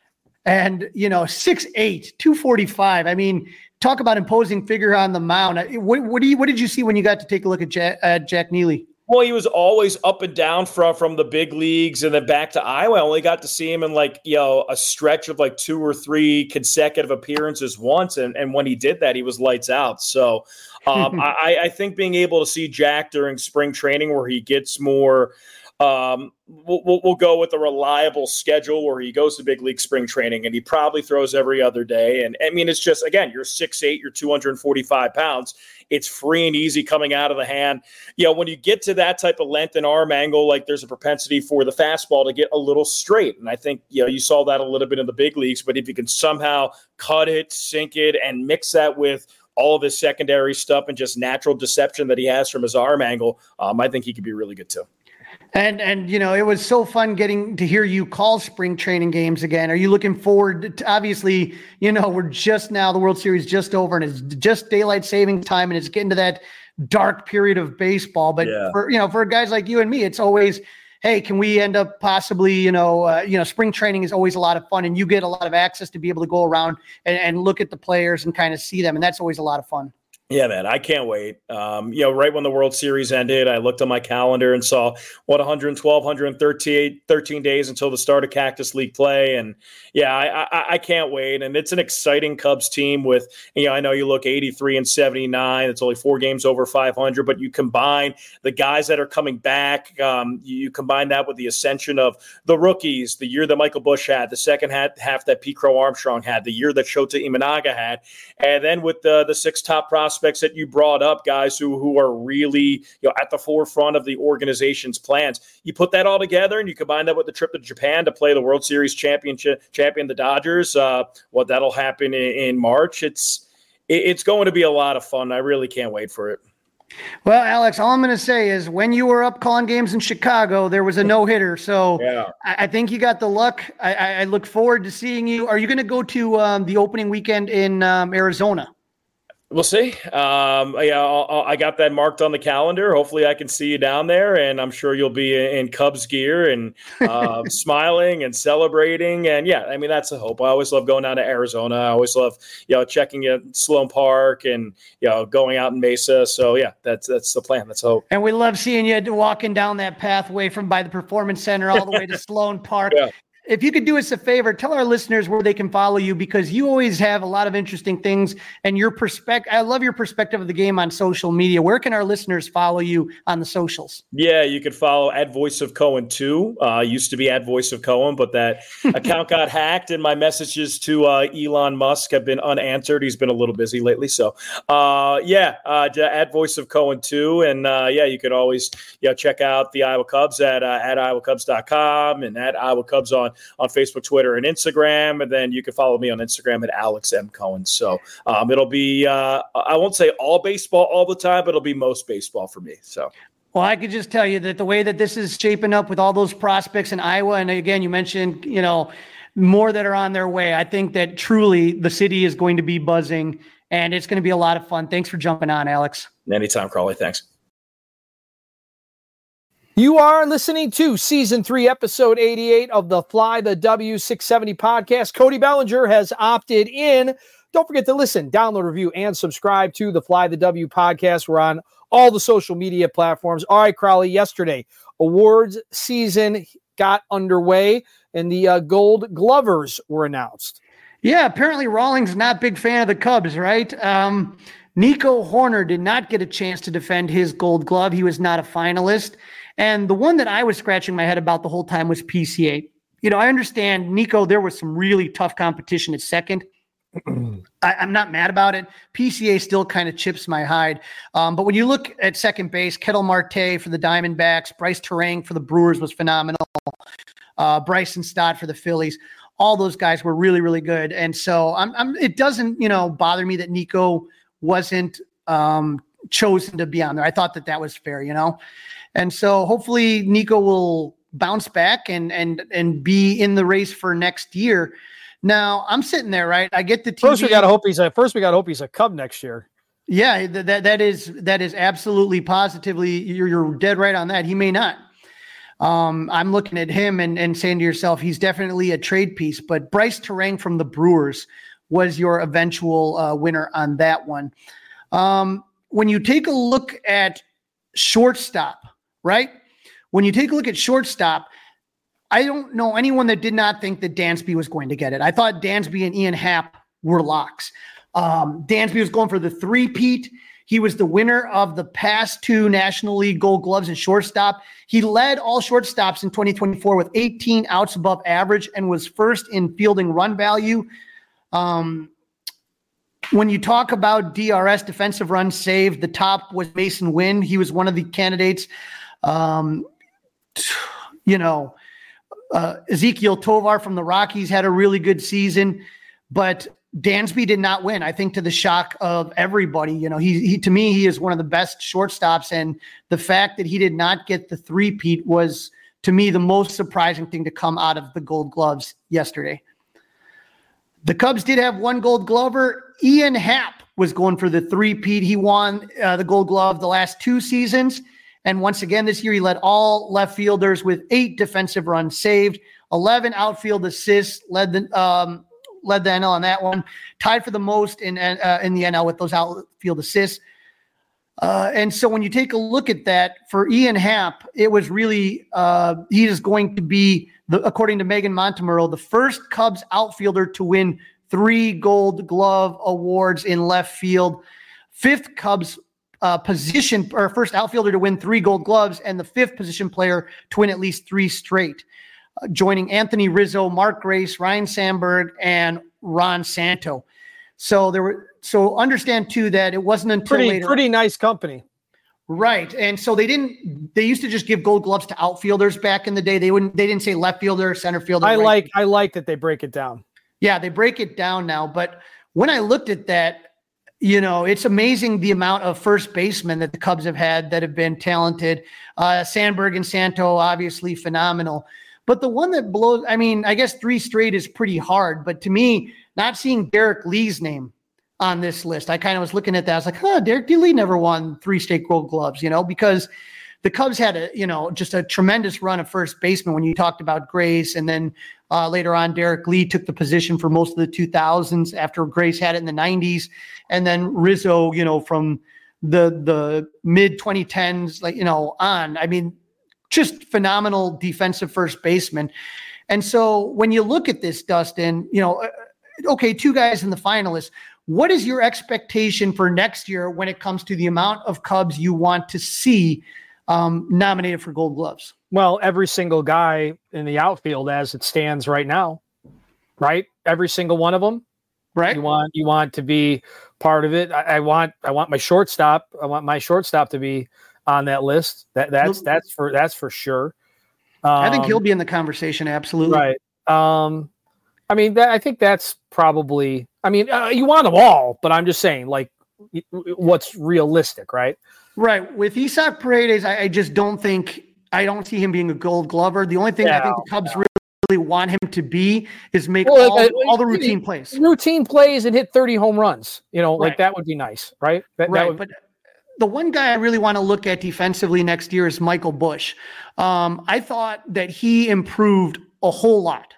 Speaker 8: And, you know, six eight, two forty-five. I mean, talk about imposing figure on the mound. What, what, do you, what did you see when you got to take a look at Jack, uh, Jack Neely?
Speaker 1: Well, he was always up and down from, from the big leagues and then back to Iowa. I only got to see him in like, you know, a stretch of like two or three consecutive appearances once. And, and when he did that, he was lights out. So Um, I, I think being able to see Jack during spring training where he gets more um, we'll, we'll, we'll go with a reliable schedule where he goes to big league spring training and he probably throws every other day. And I mean, it's just, again, you're six eight, you're two hundred forty-five pounds. It's free and easy coming out of the hand. You know, when you get to that type of length and arm angle, like there's a propensity for the fastball to get a little straight. And I think, you know, you saw that a little bit in the big leagues, but if you can somehow cut it, sink it, and mix that with all of his secondary stuff and just natural deception that he has from his arm angle, um, I think he could be really good too.
Speaker 8: And, and, you know, it was so fun getting to hear you call spring training games again. Are you looking forward to, obviously, you know, we're just now, the World Series just over and it's just daylight saving time and it's getting to that dark period of baseball. But yeah. for, you know, for guys like you and me, it's always, hey, can we end up possibly, you know, uh, you know, spring training is always a lot of fun and you get a lot of access to be able to go around and, and look at the players and kind of see them. And that's always a lot of fun.
Speaker 1: Yeah, man, I can't wait. Um, you know, right when the World Series ended, I looked on my calendar and saw, what, one twelve, one thirteen, thirteen days until the start of Cactus League play. And, yeah, I, I, I can't wait. And it's an exciting Cubs team with, you know, I know you look eighty-three and seventy-nine. It's only four games over five hundred. But you combine the guys that are coming back, um, you combine that with the ascension of the rookies, the year that Michael Busch had, the second half that Pete Crow Armstrong had, the year that Shota Imanaga had, and then with the, the six top prospects that you brought up, guys who who are really, you know, at the forefront of the organization's plans. You put that all together and you combine that with the trip to Japan to play the World Series championship champion, the Dodgers. Uh, what that'll happen in, in March. It's it, it's going to be a lot of fun. I really can't wait for it.
Speaker 8: Well, Alex, all I'm going to say is when you were up calling games in Chicago, there was a no-hitter. So yeah. I, I think you got the luck. I, I look forward to seeing you. Are you going to go to um, the opening weekend in um, Arizona?
Speaker 1: We'll see. Um, yeah, I'll, I'll, I got that marked on the calendar. Hopefully I can see you down there, and I'm sure you'll be in, in Cubs gear and uh, smiling and celebrating. And, yeah, I mean, that's the hope. I always love going down to Arizona. I always love, you know, checking at Sloan Park and, you know, going out in Mesa. So, yeah, that's that's the plan. That's hope.
Speaker 8: And we love seeing you walking down that pathway from by the Performance Center all the way to Sloan Park. Yeah. If you could do us a favor, tell our listeners where they can follow you, because you always have a lot of interesting things and your perspective. I love your perspective of the game on social media. Where can our listeners follow you on the socials?
Speaker 1: Yeah, you could follow at Voice of Cohen too. Uh, used to be at Voice of Cohen, but that account got hacked and my messages to uh, Elon Musk have been unanswered. He's been a little busy lately. So uh, yeah, uh, at Voice of Cohen too. And uh, yeah, you could always, you know, check out the Iowa Cubs at, uh, at iowa cubs dot com and at Iowa Cubs on on Facebook, Twitter, and Instagram. And then you can follow me on Instagram at Alex M. Cohen. So um, it'll be, uh, I won't say all baseball all the time, but it'll be most baseball for me. So.
Speaker 8: Well, I could just tell you that the way that this is shaping up with all those prospects in Iowa, and again, you mentioned, you know, more that are on their way. I think that truly the city is going to be buzzing and it's going to be a lot of fun. Thanks for jumping on, Alex.
Speaker 1: Anytime, Crawley. Thanks.
Speaker 7: You are listening to Season three, Episode eighty-eight of the Fly the W six seventy podcast. Cody Bellinger has opted in. Don't forget to listen, download, review, and subscribe to the Fly the W podcast. We're on all the social media platforms. All right, Crowley, yesterday, awards season got underway, and the uh, Gold Glovers were announced.
Speaker 8: Yeah, apparently Rawlings not a big fan of the Cubs, right? Um, Nico Horner did not get a chance to defend his Gold Glove. He was not a finalist. And the one that I was scratching my head about the whole time was P C A. You know, I understand, Nico, there was some really tough competition at second. I, I'm not mad about it. P C A still kind of chips my hide. Um, but when you look at second base, Ketel Marte for the Diamondbacks, Bryce Terang for the Brewers was phenomenal. Uh, Bryson Stott for the Phillies. All those guys were really, really good. And so I'm, I'm, it doesn't, you know, bother me that Nico wasn't um, chosen to be on there. I thought that that was fair, you know. And so hopefully Nico will bounce back and and and be in the race for next year. Now I'm sitting there, right? I get the T V.
Speaker 7: First we gotta hope he's a first we gotta hope he's a Cub next year.
Speaker 8: Yeah, that that is that is absolutely positively you're you're dead right on that. He may not. Um, I'm looking at him and, and saying to yourself, he's definitely a trade piece. But Bryce Terang from the Brewers was your eventual uh, winner on that one. Um, when you take a look at shortstop, right? When you take a look at shortstop, I don't know anyone that did not think that Dansby was going to get it. I thought Dansby and Ian Happ were locks. Um, Dansby was going for the three-peat. He was the winner of the past two National League Gold Gloves and shortstop. He led all shortstops in twenty twenty-four with eighteen outs above average and was first in fielding run value. Um, when you talk about D R S, defensive runs saved, the top was Mason Wynn. He was one of the candidates. Um, you know, uh, Ezekiel Tovar from the Rockies had a really good season, but Dansby did not win, I think, to the shock of everybody. You know, he, he to me, he is one of the best shortstops, and the fact that he did not get the three-peat was, to me, the most surprising thing to come out of the Gold Gloves yesterday. The Cubs did have one Gold Glover. Ian Happ was going for the three-peat. He won uh, the Gold Glove the last two seasons, and once again this year he led all left fielders with eight defensive runs saved, eleven outfield assists, led the um, led the N L on that one, tied for the most in uh, in the N L with those outfield assists. Uh, and so when you take a look at that, for Ian Happ, it was really, uh, he is going to be, the, according to Megan Montemurro, the first Cubs outfielder to win three Gold Glove awards in left field, fifth Cubs uh, position, or first outfielder to win three Gold Gloves, and the fifth position player to win at least three straight. Joining Anthony Rizzo, Mark Grace, Ryan Sandberg, and Ron Santo. So there were, so understand too that it wasn't until
Speaker 7: pretty,
Speaker 8: later.
Speaker 7: Pretty nice company.
Speaker 8: Right. And so they didn't, they used to just give Gold Gloves to outfielders back in the day. They wouldn't, they didn't say left fielder, center fielder.
Speaker 7: I
Speaker 8: right
Speaker 7: like,
Speaker 8: fielder.
Speaker 7: I like that they break it down.
Speaker 8: Yeah, they break it down now. But when I looked at that, you know, it's amazing the amount of first basemen that the Cubs have had that have been talented. Uh, Sandberg and Santo, obviously phenomenal. But the one that blows, I mean, I guess three straight is pretty hard. But to me, not seeing Derek Lee's name on this list, I kind of was looking at that. I was like, huh, Derek Lee never won three straight Gold Gloves, you know, because the Cubs had a, you know, just a tremendous run of first baseman when you talked about Grace. And then uh, later on, Derek Lee took the position for most of the two thousands after Grace had it in the nineties. And then Rizzo, you know, from the, the mid twenty tens, like, you know, on, I mean, just phenomenal defensive first baseman. And so when you look at this, Dustin, you know, okay, two guys in the finalists. What is your expectation for next year when it comes to the amount of Cubs you want to see um, nominated for Gold Gloves?
Speaker 7: Well, every single guy in the outfield as it stands right now, right? Every single one of them,
Speaker 8: right?
Speaker 7: You want you want to be part of it. I, I want I want my shortstop. I want my shortstop to be on that list. That that's that's for that's for sure. Um,
Speaker 8: I think he'll be in the conversation. Absolutely.
Speaker 7: Right. Um, I mean, that, I think that's probably, I mean, uh, you want them all, but I'm just saying, like, what's realistic, right?
Speaker 8: Right. With Isaac Paredes, I, I just don't think, I don't see him being a Gold Glover. The only thing
Speaker 7: yeah,
Speaker 8: I think the Cubs
Speaker 7: yeah.
Speaker 8: really want him to be is make
Speaker 7: well,
Speaker 8: all,
Speaker 7: uh,
Speaker 8: all the routine plays.
Speaker 7: Routine plays and hit thirty home runs. You know,
Speaker 8: right.
Speaker 7: like that would be nice, right? That,
Speaker 8: right.
Speaker 7: That would,
Speaker 8: but the one guy I really want to look at defensively next year is Michael Busch. Um, I thought that he improved a whole lot.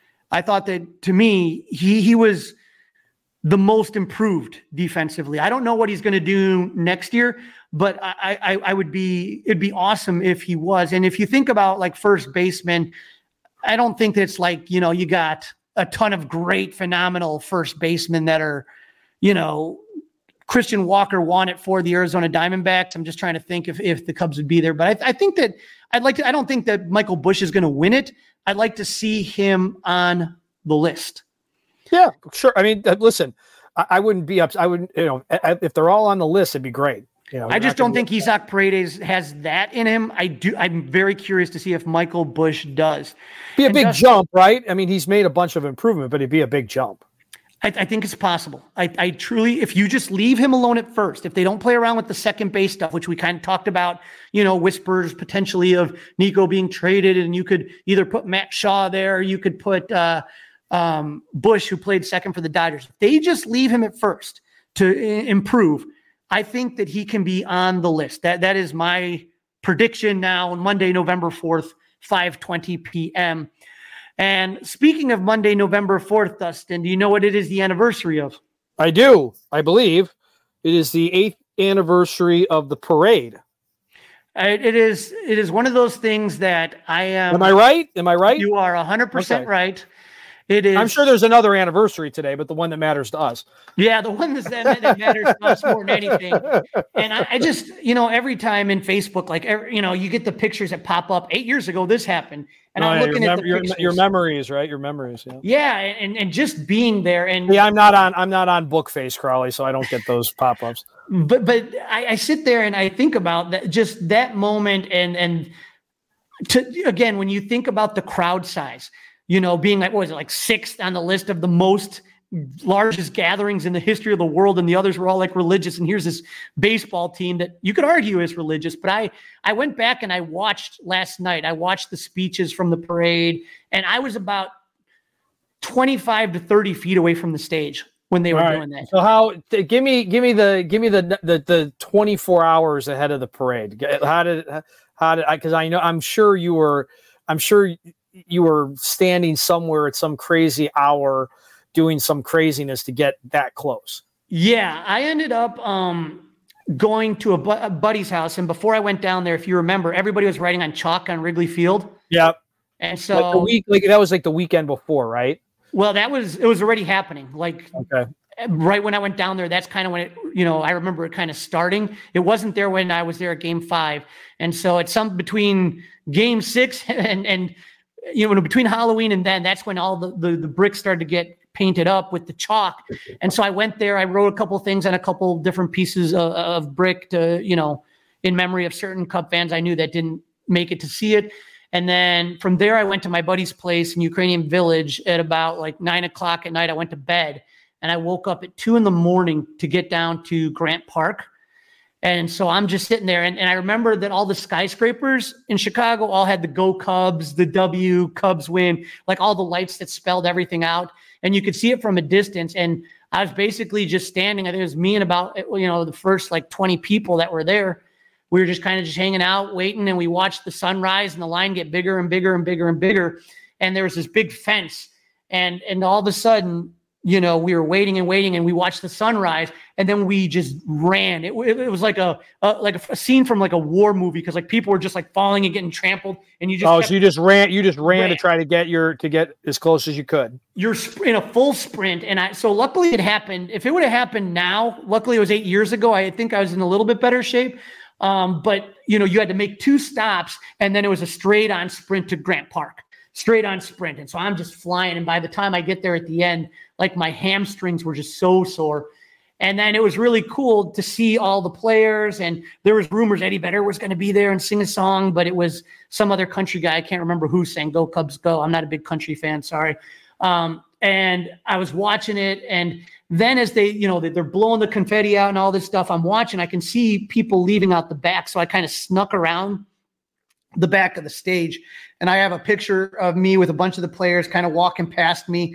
Speaker 8: I thought that, to me, he he was the most improved defensively. I don't know what he's going to do next year, but I, I I would be it'd be awesome if he was. And if you think about like first baseman, I don't think that it's like, you know, you got a ton of great, phenomenal first basemen that are, you know, Christian Walker won it for the Arizona Diamondbacks. I'm just trying to think if, if the Cubs would be there, but I, I think that I'd like to, I don't think that Michael Busch is going to win it. I'd like to see him on the list.
Speaker 7: Yeah, sure. I mean, uh, listen, I, I wouldn't be up. I wouldn't, you know, I, if they're all on the list, it'd be great. You know,
Speaker 8: I just don't think Isaac Paredes has that in him. I do. I'm very curious to see if Michael Busch does.
Speaker 7: Be a
Speaker 8: and
Speaker 7: big
Speaker 8: just,
Speaker 7: jump, right? I mean, he's made a bunch of improvement, but it'd be a big jump.
Speaker 8: I, I think it's possible. I, I truly, if you just leave him alone at first, if they don't play around with the second base stuff, which we kind of talked about, you know, whispers potentially of Nico being traded, and you could either put Matt Shaw there, or you could put uh, um, Busch, who played second for the Dodgers. If they just leave him at first to I- improve, I think that he can be on the list. That that is my prediction now on Monday, November fourth, five twenty p.m. And speaking of Monday, November fourth, Dustin, do you know what it is the anniversary of?
Speaker 7: I do. I believe it is the eighth anniversary of the parade.
Speaker 8: It, it is. It is one of those things that I am.
Speaker 7: Am I right? Am I right?
Speaker 8: You are one hundred percent
Speaker 7: Okay.
Speaker 8: right. It is.
Speaker 7: I'm sure there's another anniversary today, but the one that matters to us.
Speaker 8: Yeah, the one that, that matters to us more than anything. And I, I just, you know, every time in Facebook, like, every, you know, you get the pictures that pop up. Eight years ago, this happened. And
Speaker 7: oh,
Speaker 8: I'm
Speaker 7: yeah,
Speaker 8: looking
Speaker 7: your
Speaker 8: at
Speaker 7: mem-
Speaker 8: the
Speaker 7: your,
Speaker 8: pictures.
Speaker 7: your memories, right? Your memories. Yeah.
Speaker 8: Yeah, and, and just being there. And
Speaker 7: yeah, I'm not on. I'm not on Bookface, Crawley, so I don't get those pop-ups.
Speaker 8: But but I, I sit there and I think about that, just that moment, and and to again, when you think about the crowd size, you know, being like, what was it, like sixth on the list of the most largest gatherings in the history of the world, and the others were all like religious. And here's this baseball team that you could argue is religious. But I, I went back and I watched last night, I watched the speeches from the parade, and I was about twenty-five to thirty feet away from the stage when they were
Speaker 7: all
Speaker 8: doing
Speaker 7: right.
Speaker 8: that.
Speaker 7: So how, th- give me, give me the, give me the, the, the twenty-four hours ahead of the parade. How did, how did I, cause I know, I'm sure you were, I'm sure you were standing somewhere at some crazy hour doing some craziness to get that close.
Speaker 8: Yeah, I ended up um, going to a, bu- a buddy's house. And before I went down there, if you remember, everybody was writing on chalk on Wrigley Field.
Speaker 7: Yeah.
Speaker 8: And so
Speaker 7: like the week, like that was like the weekend before, right?
Speaker 8: Well, that was, it was already happening. Like
Speaker 7: okay.
Speaker 8: right when I went down there, that's kind of when it, you know, I remember it kind of starting. It wasn't there when I was there at game five. And so it's some between game six and, and, you know, between Halloween and then, that's when all the, the, the bricks started to get painted up with the chalk. And so I went there, I wrote a couple things on a couple different pieces of, of brick to, you know, in memory of certain Cub fans I knew that didn't make it to see it. And then from there, I went to my buddy's place in Ukrainian Village at about like nine o'clock at night. I went to bed and I woke up at two in the morning to get down to Grant Park. And so I'm just sitting there. And, and I remember that all the skyscrapers in Chicago all had the Go Cubs, the W, Cubs win, like all the lights that spelled everything out. And you could see it from a distance. And I was basically just standing. I think it was me and about, you know, the first like twenty people that were there. We were just kind of just hanging out, waiting, and we watched the sunrise and the line get bigger and bigger and bigger and bigger. And there was this big fence. And, and all of a sudden, you know, we were waiting and waiting, and we watched the sunrise, and then we just ran. It, it, it was like a, a like a, a scene from like a war movie, because like people were just like falling and getting trampled, and you just
Speaker 7: oh,
Speaker 8: kept,
Speaker 7: so you just ran, you just ran,
Speaker 8: ran
Speaker 7: to try to get your to get as close as you could.
Speaker 8: You're in a full sprint, and I so luckily it happened. If it would have happened now, luckily it was eight years ago. I think I was in a little bit better shape, um, but you know, you had to make two stops, and then it was a straight on sprint to Grant Park. Straight on sprint. And so I'm just flying. And by the time I get there at the end, like my hamstrings were just so sore. And then it was really cool to see all the players. And there was rumors Eddie Vedder was going to be there and sing a song, but it was some other country guy. I can't remember who sang Go Cubs Go. I'm not a big country fan. Sorry. Um, and I was watching it. And then as they, you know, they're blowing the confetti out and all this stuff, I'm watching, I can see people leaving out the back. So I kind of snuck around the back of the stage, and I have a picture of me with a bunch of the players kind of walking past me.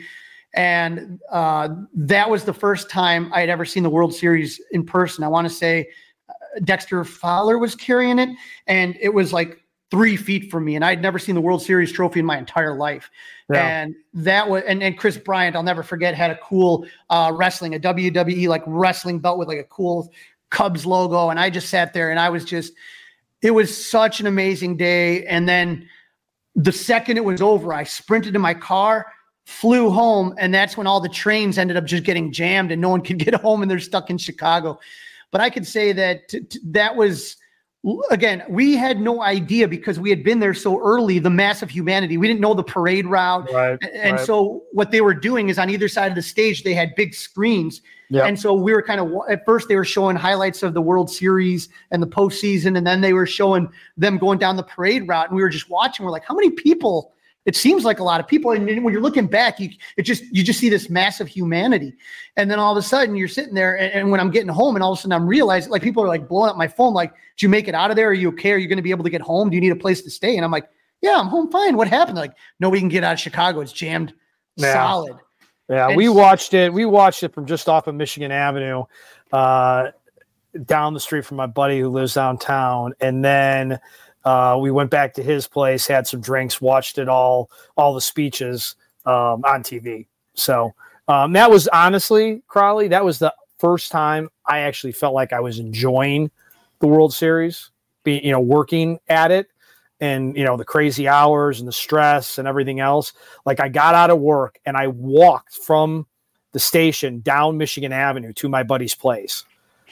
Speaker 8: And uh, that was the first time I had ever seen the World Series in person. I want to say uh, Dexter Fowler was carrying it, and it was like three feet from me. And I'd never seen the World Series trophy in my entire life. Yeah. And that was, and, and Chris Bryant, I'll never forget, had a cool uh, wrestling, a W W E like wrestling belt with like a cool Cubs logo. And I just sat there and I was just, it was such an amazing day. And then the second it was over, I sprinted to my car, flew home, and that's when all the trains ended up just getting jammed and no one could get home and they're stuck in Chicago. But I could say that t- t- that was, again, we had no idea because we had been there so early, the mass of humanity. We didn't know the parade route.
Speaker 7: Right,
Speaker 8: and
Speaker 7: right.
Speaker 8: So what they were doing is on either side of the stage, they had big screens. Yep. And so we were kind of, at first they were showing highlights of the World Series and the postseason. And then they were showing them going down the parade route. And we were just watching. We're like, how many people? It seems like a lot of people. And when you're looking back, you it just you just see this massive humanity. And then all of a sudden you're sitting there. And, and when I'm getting home and all of a sudden I'm realizing, like, people are like blowing up my phone. Like, did you make it out of there? Are you okay? Are you going to be able to get home? Do you need a place to stay? And I'm like, yeah, I'm home fine. What happened? They're like, no, we can get out of Chicago. It's jammed
Speaker 7: yeah.
Speaker 8: solid.
Speaker 7: Yeah,
Speaker 8: and
Speaker 7: we
Speaker 8: so-
Speaker 7: watched it. We watched it from just off of Michigan Avenue, uh, down the street from my buddy who lives downtown. And then uh, we went back to his place, had some drinks, watched it all, all the speeches um, on T V. So um, that was honestly, Crawley, that was the first time I actually felt like I was enjoying the World Series, be, you know, working at it. and, you know, the crazy hours and the stress and everything else. Like, I got out of work and I walked from the station down Michigan Avenue to my buddy's place.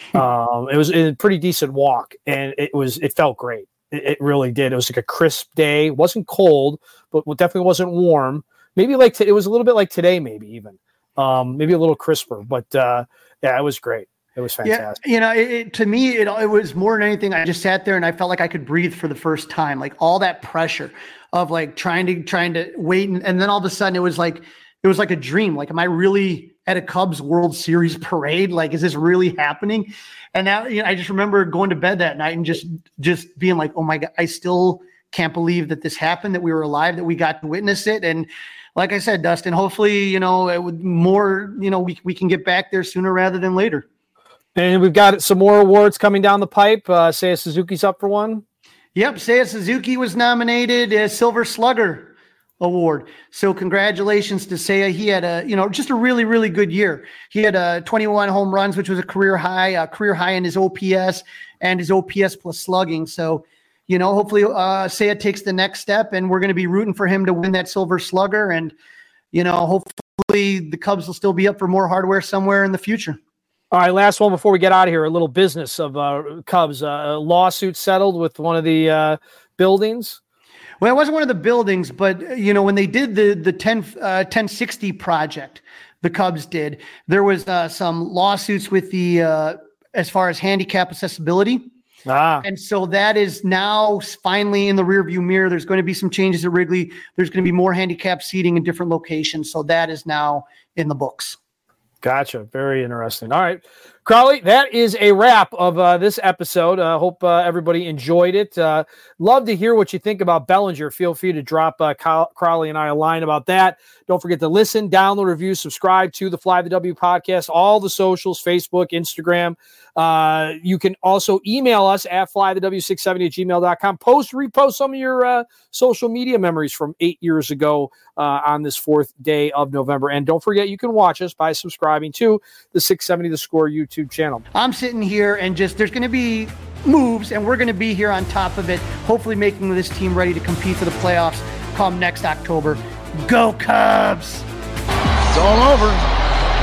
Speaker 7: um, it was a pretty decent walk, and it was, it felt great. It, it really did. It was like a crisp day. It wasn't cold, but it definitely wasn't warm. Maybe like, t- it was a little bit like today, maybe even, um, maybe a little crisper, but uh, yeah, it was great. It was fantastic.
Speaker 8: Yeah, you know, it, it, to me, it, it was more than anything. I just sat there and I felt like I could breathe for the first time. Like, all that pressure of like trying to trying to wait, and, and then all of a sudden it was like it was like a dream. Like, am I really at a Cubs World Series parade? Like, is this really happening? And now, you know, I just remember going to bed that night and just just being like, oh my God, I still can't believe that this happened, that we were alive, that we got to witness it. And like I said, Dustin, hopefully, you know, it would more, you know, we we can get back there sooner rather than later.
Speaker 7: And we've got some more awards coming down the pipe. Uh, Seiya Suzuki's up for one.
Speaker 8: Yep, Seiya Suzuki was nominated as Silver Slugger Award. So congratulations to Seiya. He had a, you know, just a really, really good year. He had a twenty-one home runs, which was a career high, a career high in his O P S and his O P S plus slugging. So, you know, hopefully uh, Seiya takes the next step, and we're going to be rooting for him to win that Silver Slugger. And, you know, hopefully the Cubs will still be up for more hardware somewhere in the future.
Speaker 7: All right, last one before we get out of here. A little business of uh, Cubs. Uh, a lawsuit settled with one of the uh, buildings.
Speaker 8: Well, it wasn't one of the buildings, but, you know, when they did the the ten, uh, ten sixty project, the Cubs did, there was uh, some lawsuits with the uh, as far as handicap accessibility.
Speaker 7: Ah.
Speaker 8: And so that is now finally in the rearview mirror. There's going to be some changes at Wrigley. There's going to be more handicap seating in different locations. So that is now in the books.
Speaker 7: Gotcha. Very interesting. All right, Crowley, that is a wrap of uh, this episode. I uh, hope uh, everybody enjoyed it. Uh, love to hear what you think about Bellinger. Feel free to drop uh, Kyle, Crowley and I a line about that. Don't forget to listen, download, review, subscribe to the Fly the W podcast, all the socials, Facebook, Instagram. Uh, you can also email us at fly the w six seventy at gmail dot com. Post, repost some of your uh, social media memories from eight years ago uh, on this fourth day of November. And don't forget, you can watch us by subscribing to the six seventy The Score YouTube channel.
Speaker 8: I'm sitting here and just, there's going to be moves, and we're going to be here on top of it, hopefully making this team ready to compete for the playoffs come next October. Go Cubs!
Speaker 5: It's all over.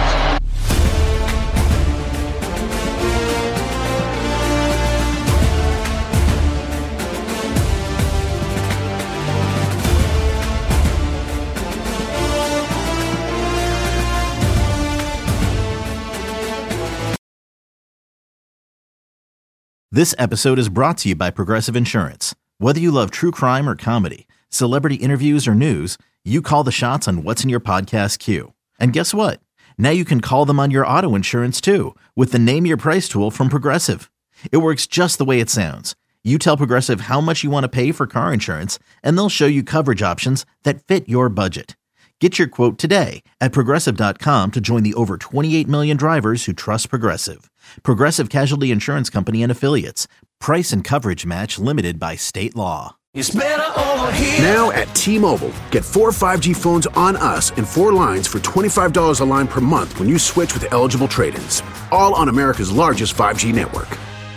Speaker 4: This episode is brought to you by Progressive Insurance. Whether you love true crime or comedy, celebrity interviews or news, you call the shots on what's in your podcast queue. And guess what? Now you can call them on your auto insurance too with the Name Your Price tool from Progressive. It works just the way it sounds. You tell Progressive how much you want to pay for car insurance, and they'll show you coverage options that fit your budget. Get your quote today at Progressive dot com to join the over twenty-eight million drivers who trust Progressive. Progressive Casualty Insurance Company and Affiliates. Price and coverage match limited by state law.
Speaker 2: It's better over here. Now at T-Mobile, get four five G phones on us and four lines for twenty-five dollars a line per month when you switch with eligible trade-ins. All on America's largest five G network.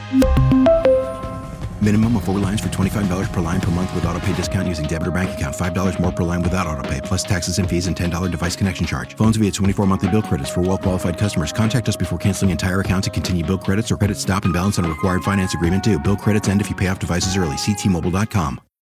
Speaker 3: Minimum of four lines for twenty-five dollars per line per month with autopay discount using debit or bank account. five dollars more per line without autopay, plus taxes and fees and ten dollars device connection charge. Phones via twenty-four monthly bill credits for well-qualified customers. Contact us before canceling entire account to continue bill credits or credit stop and balance on a required finance agreement due. Bill credits end if you pay off devices early. See T Mobile dot com.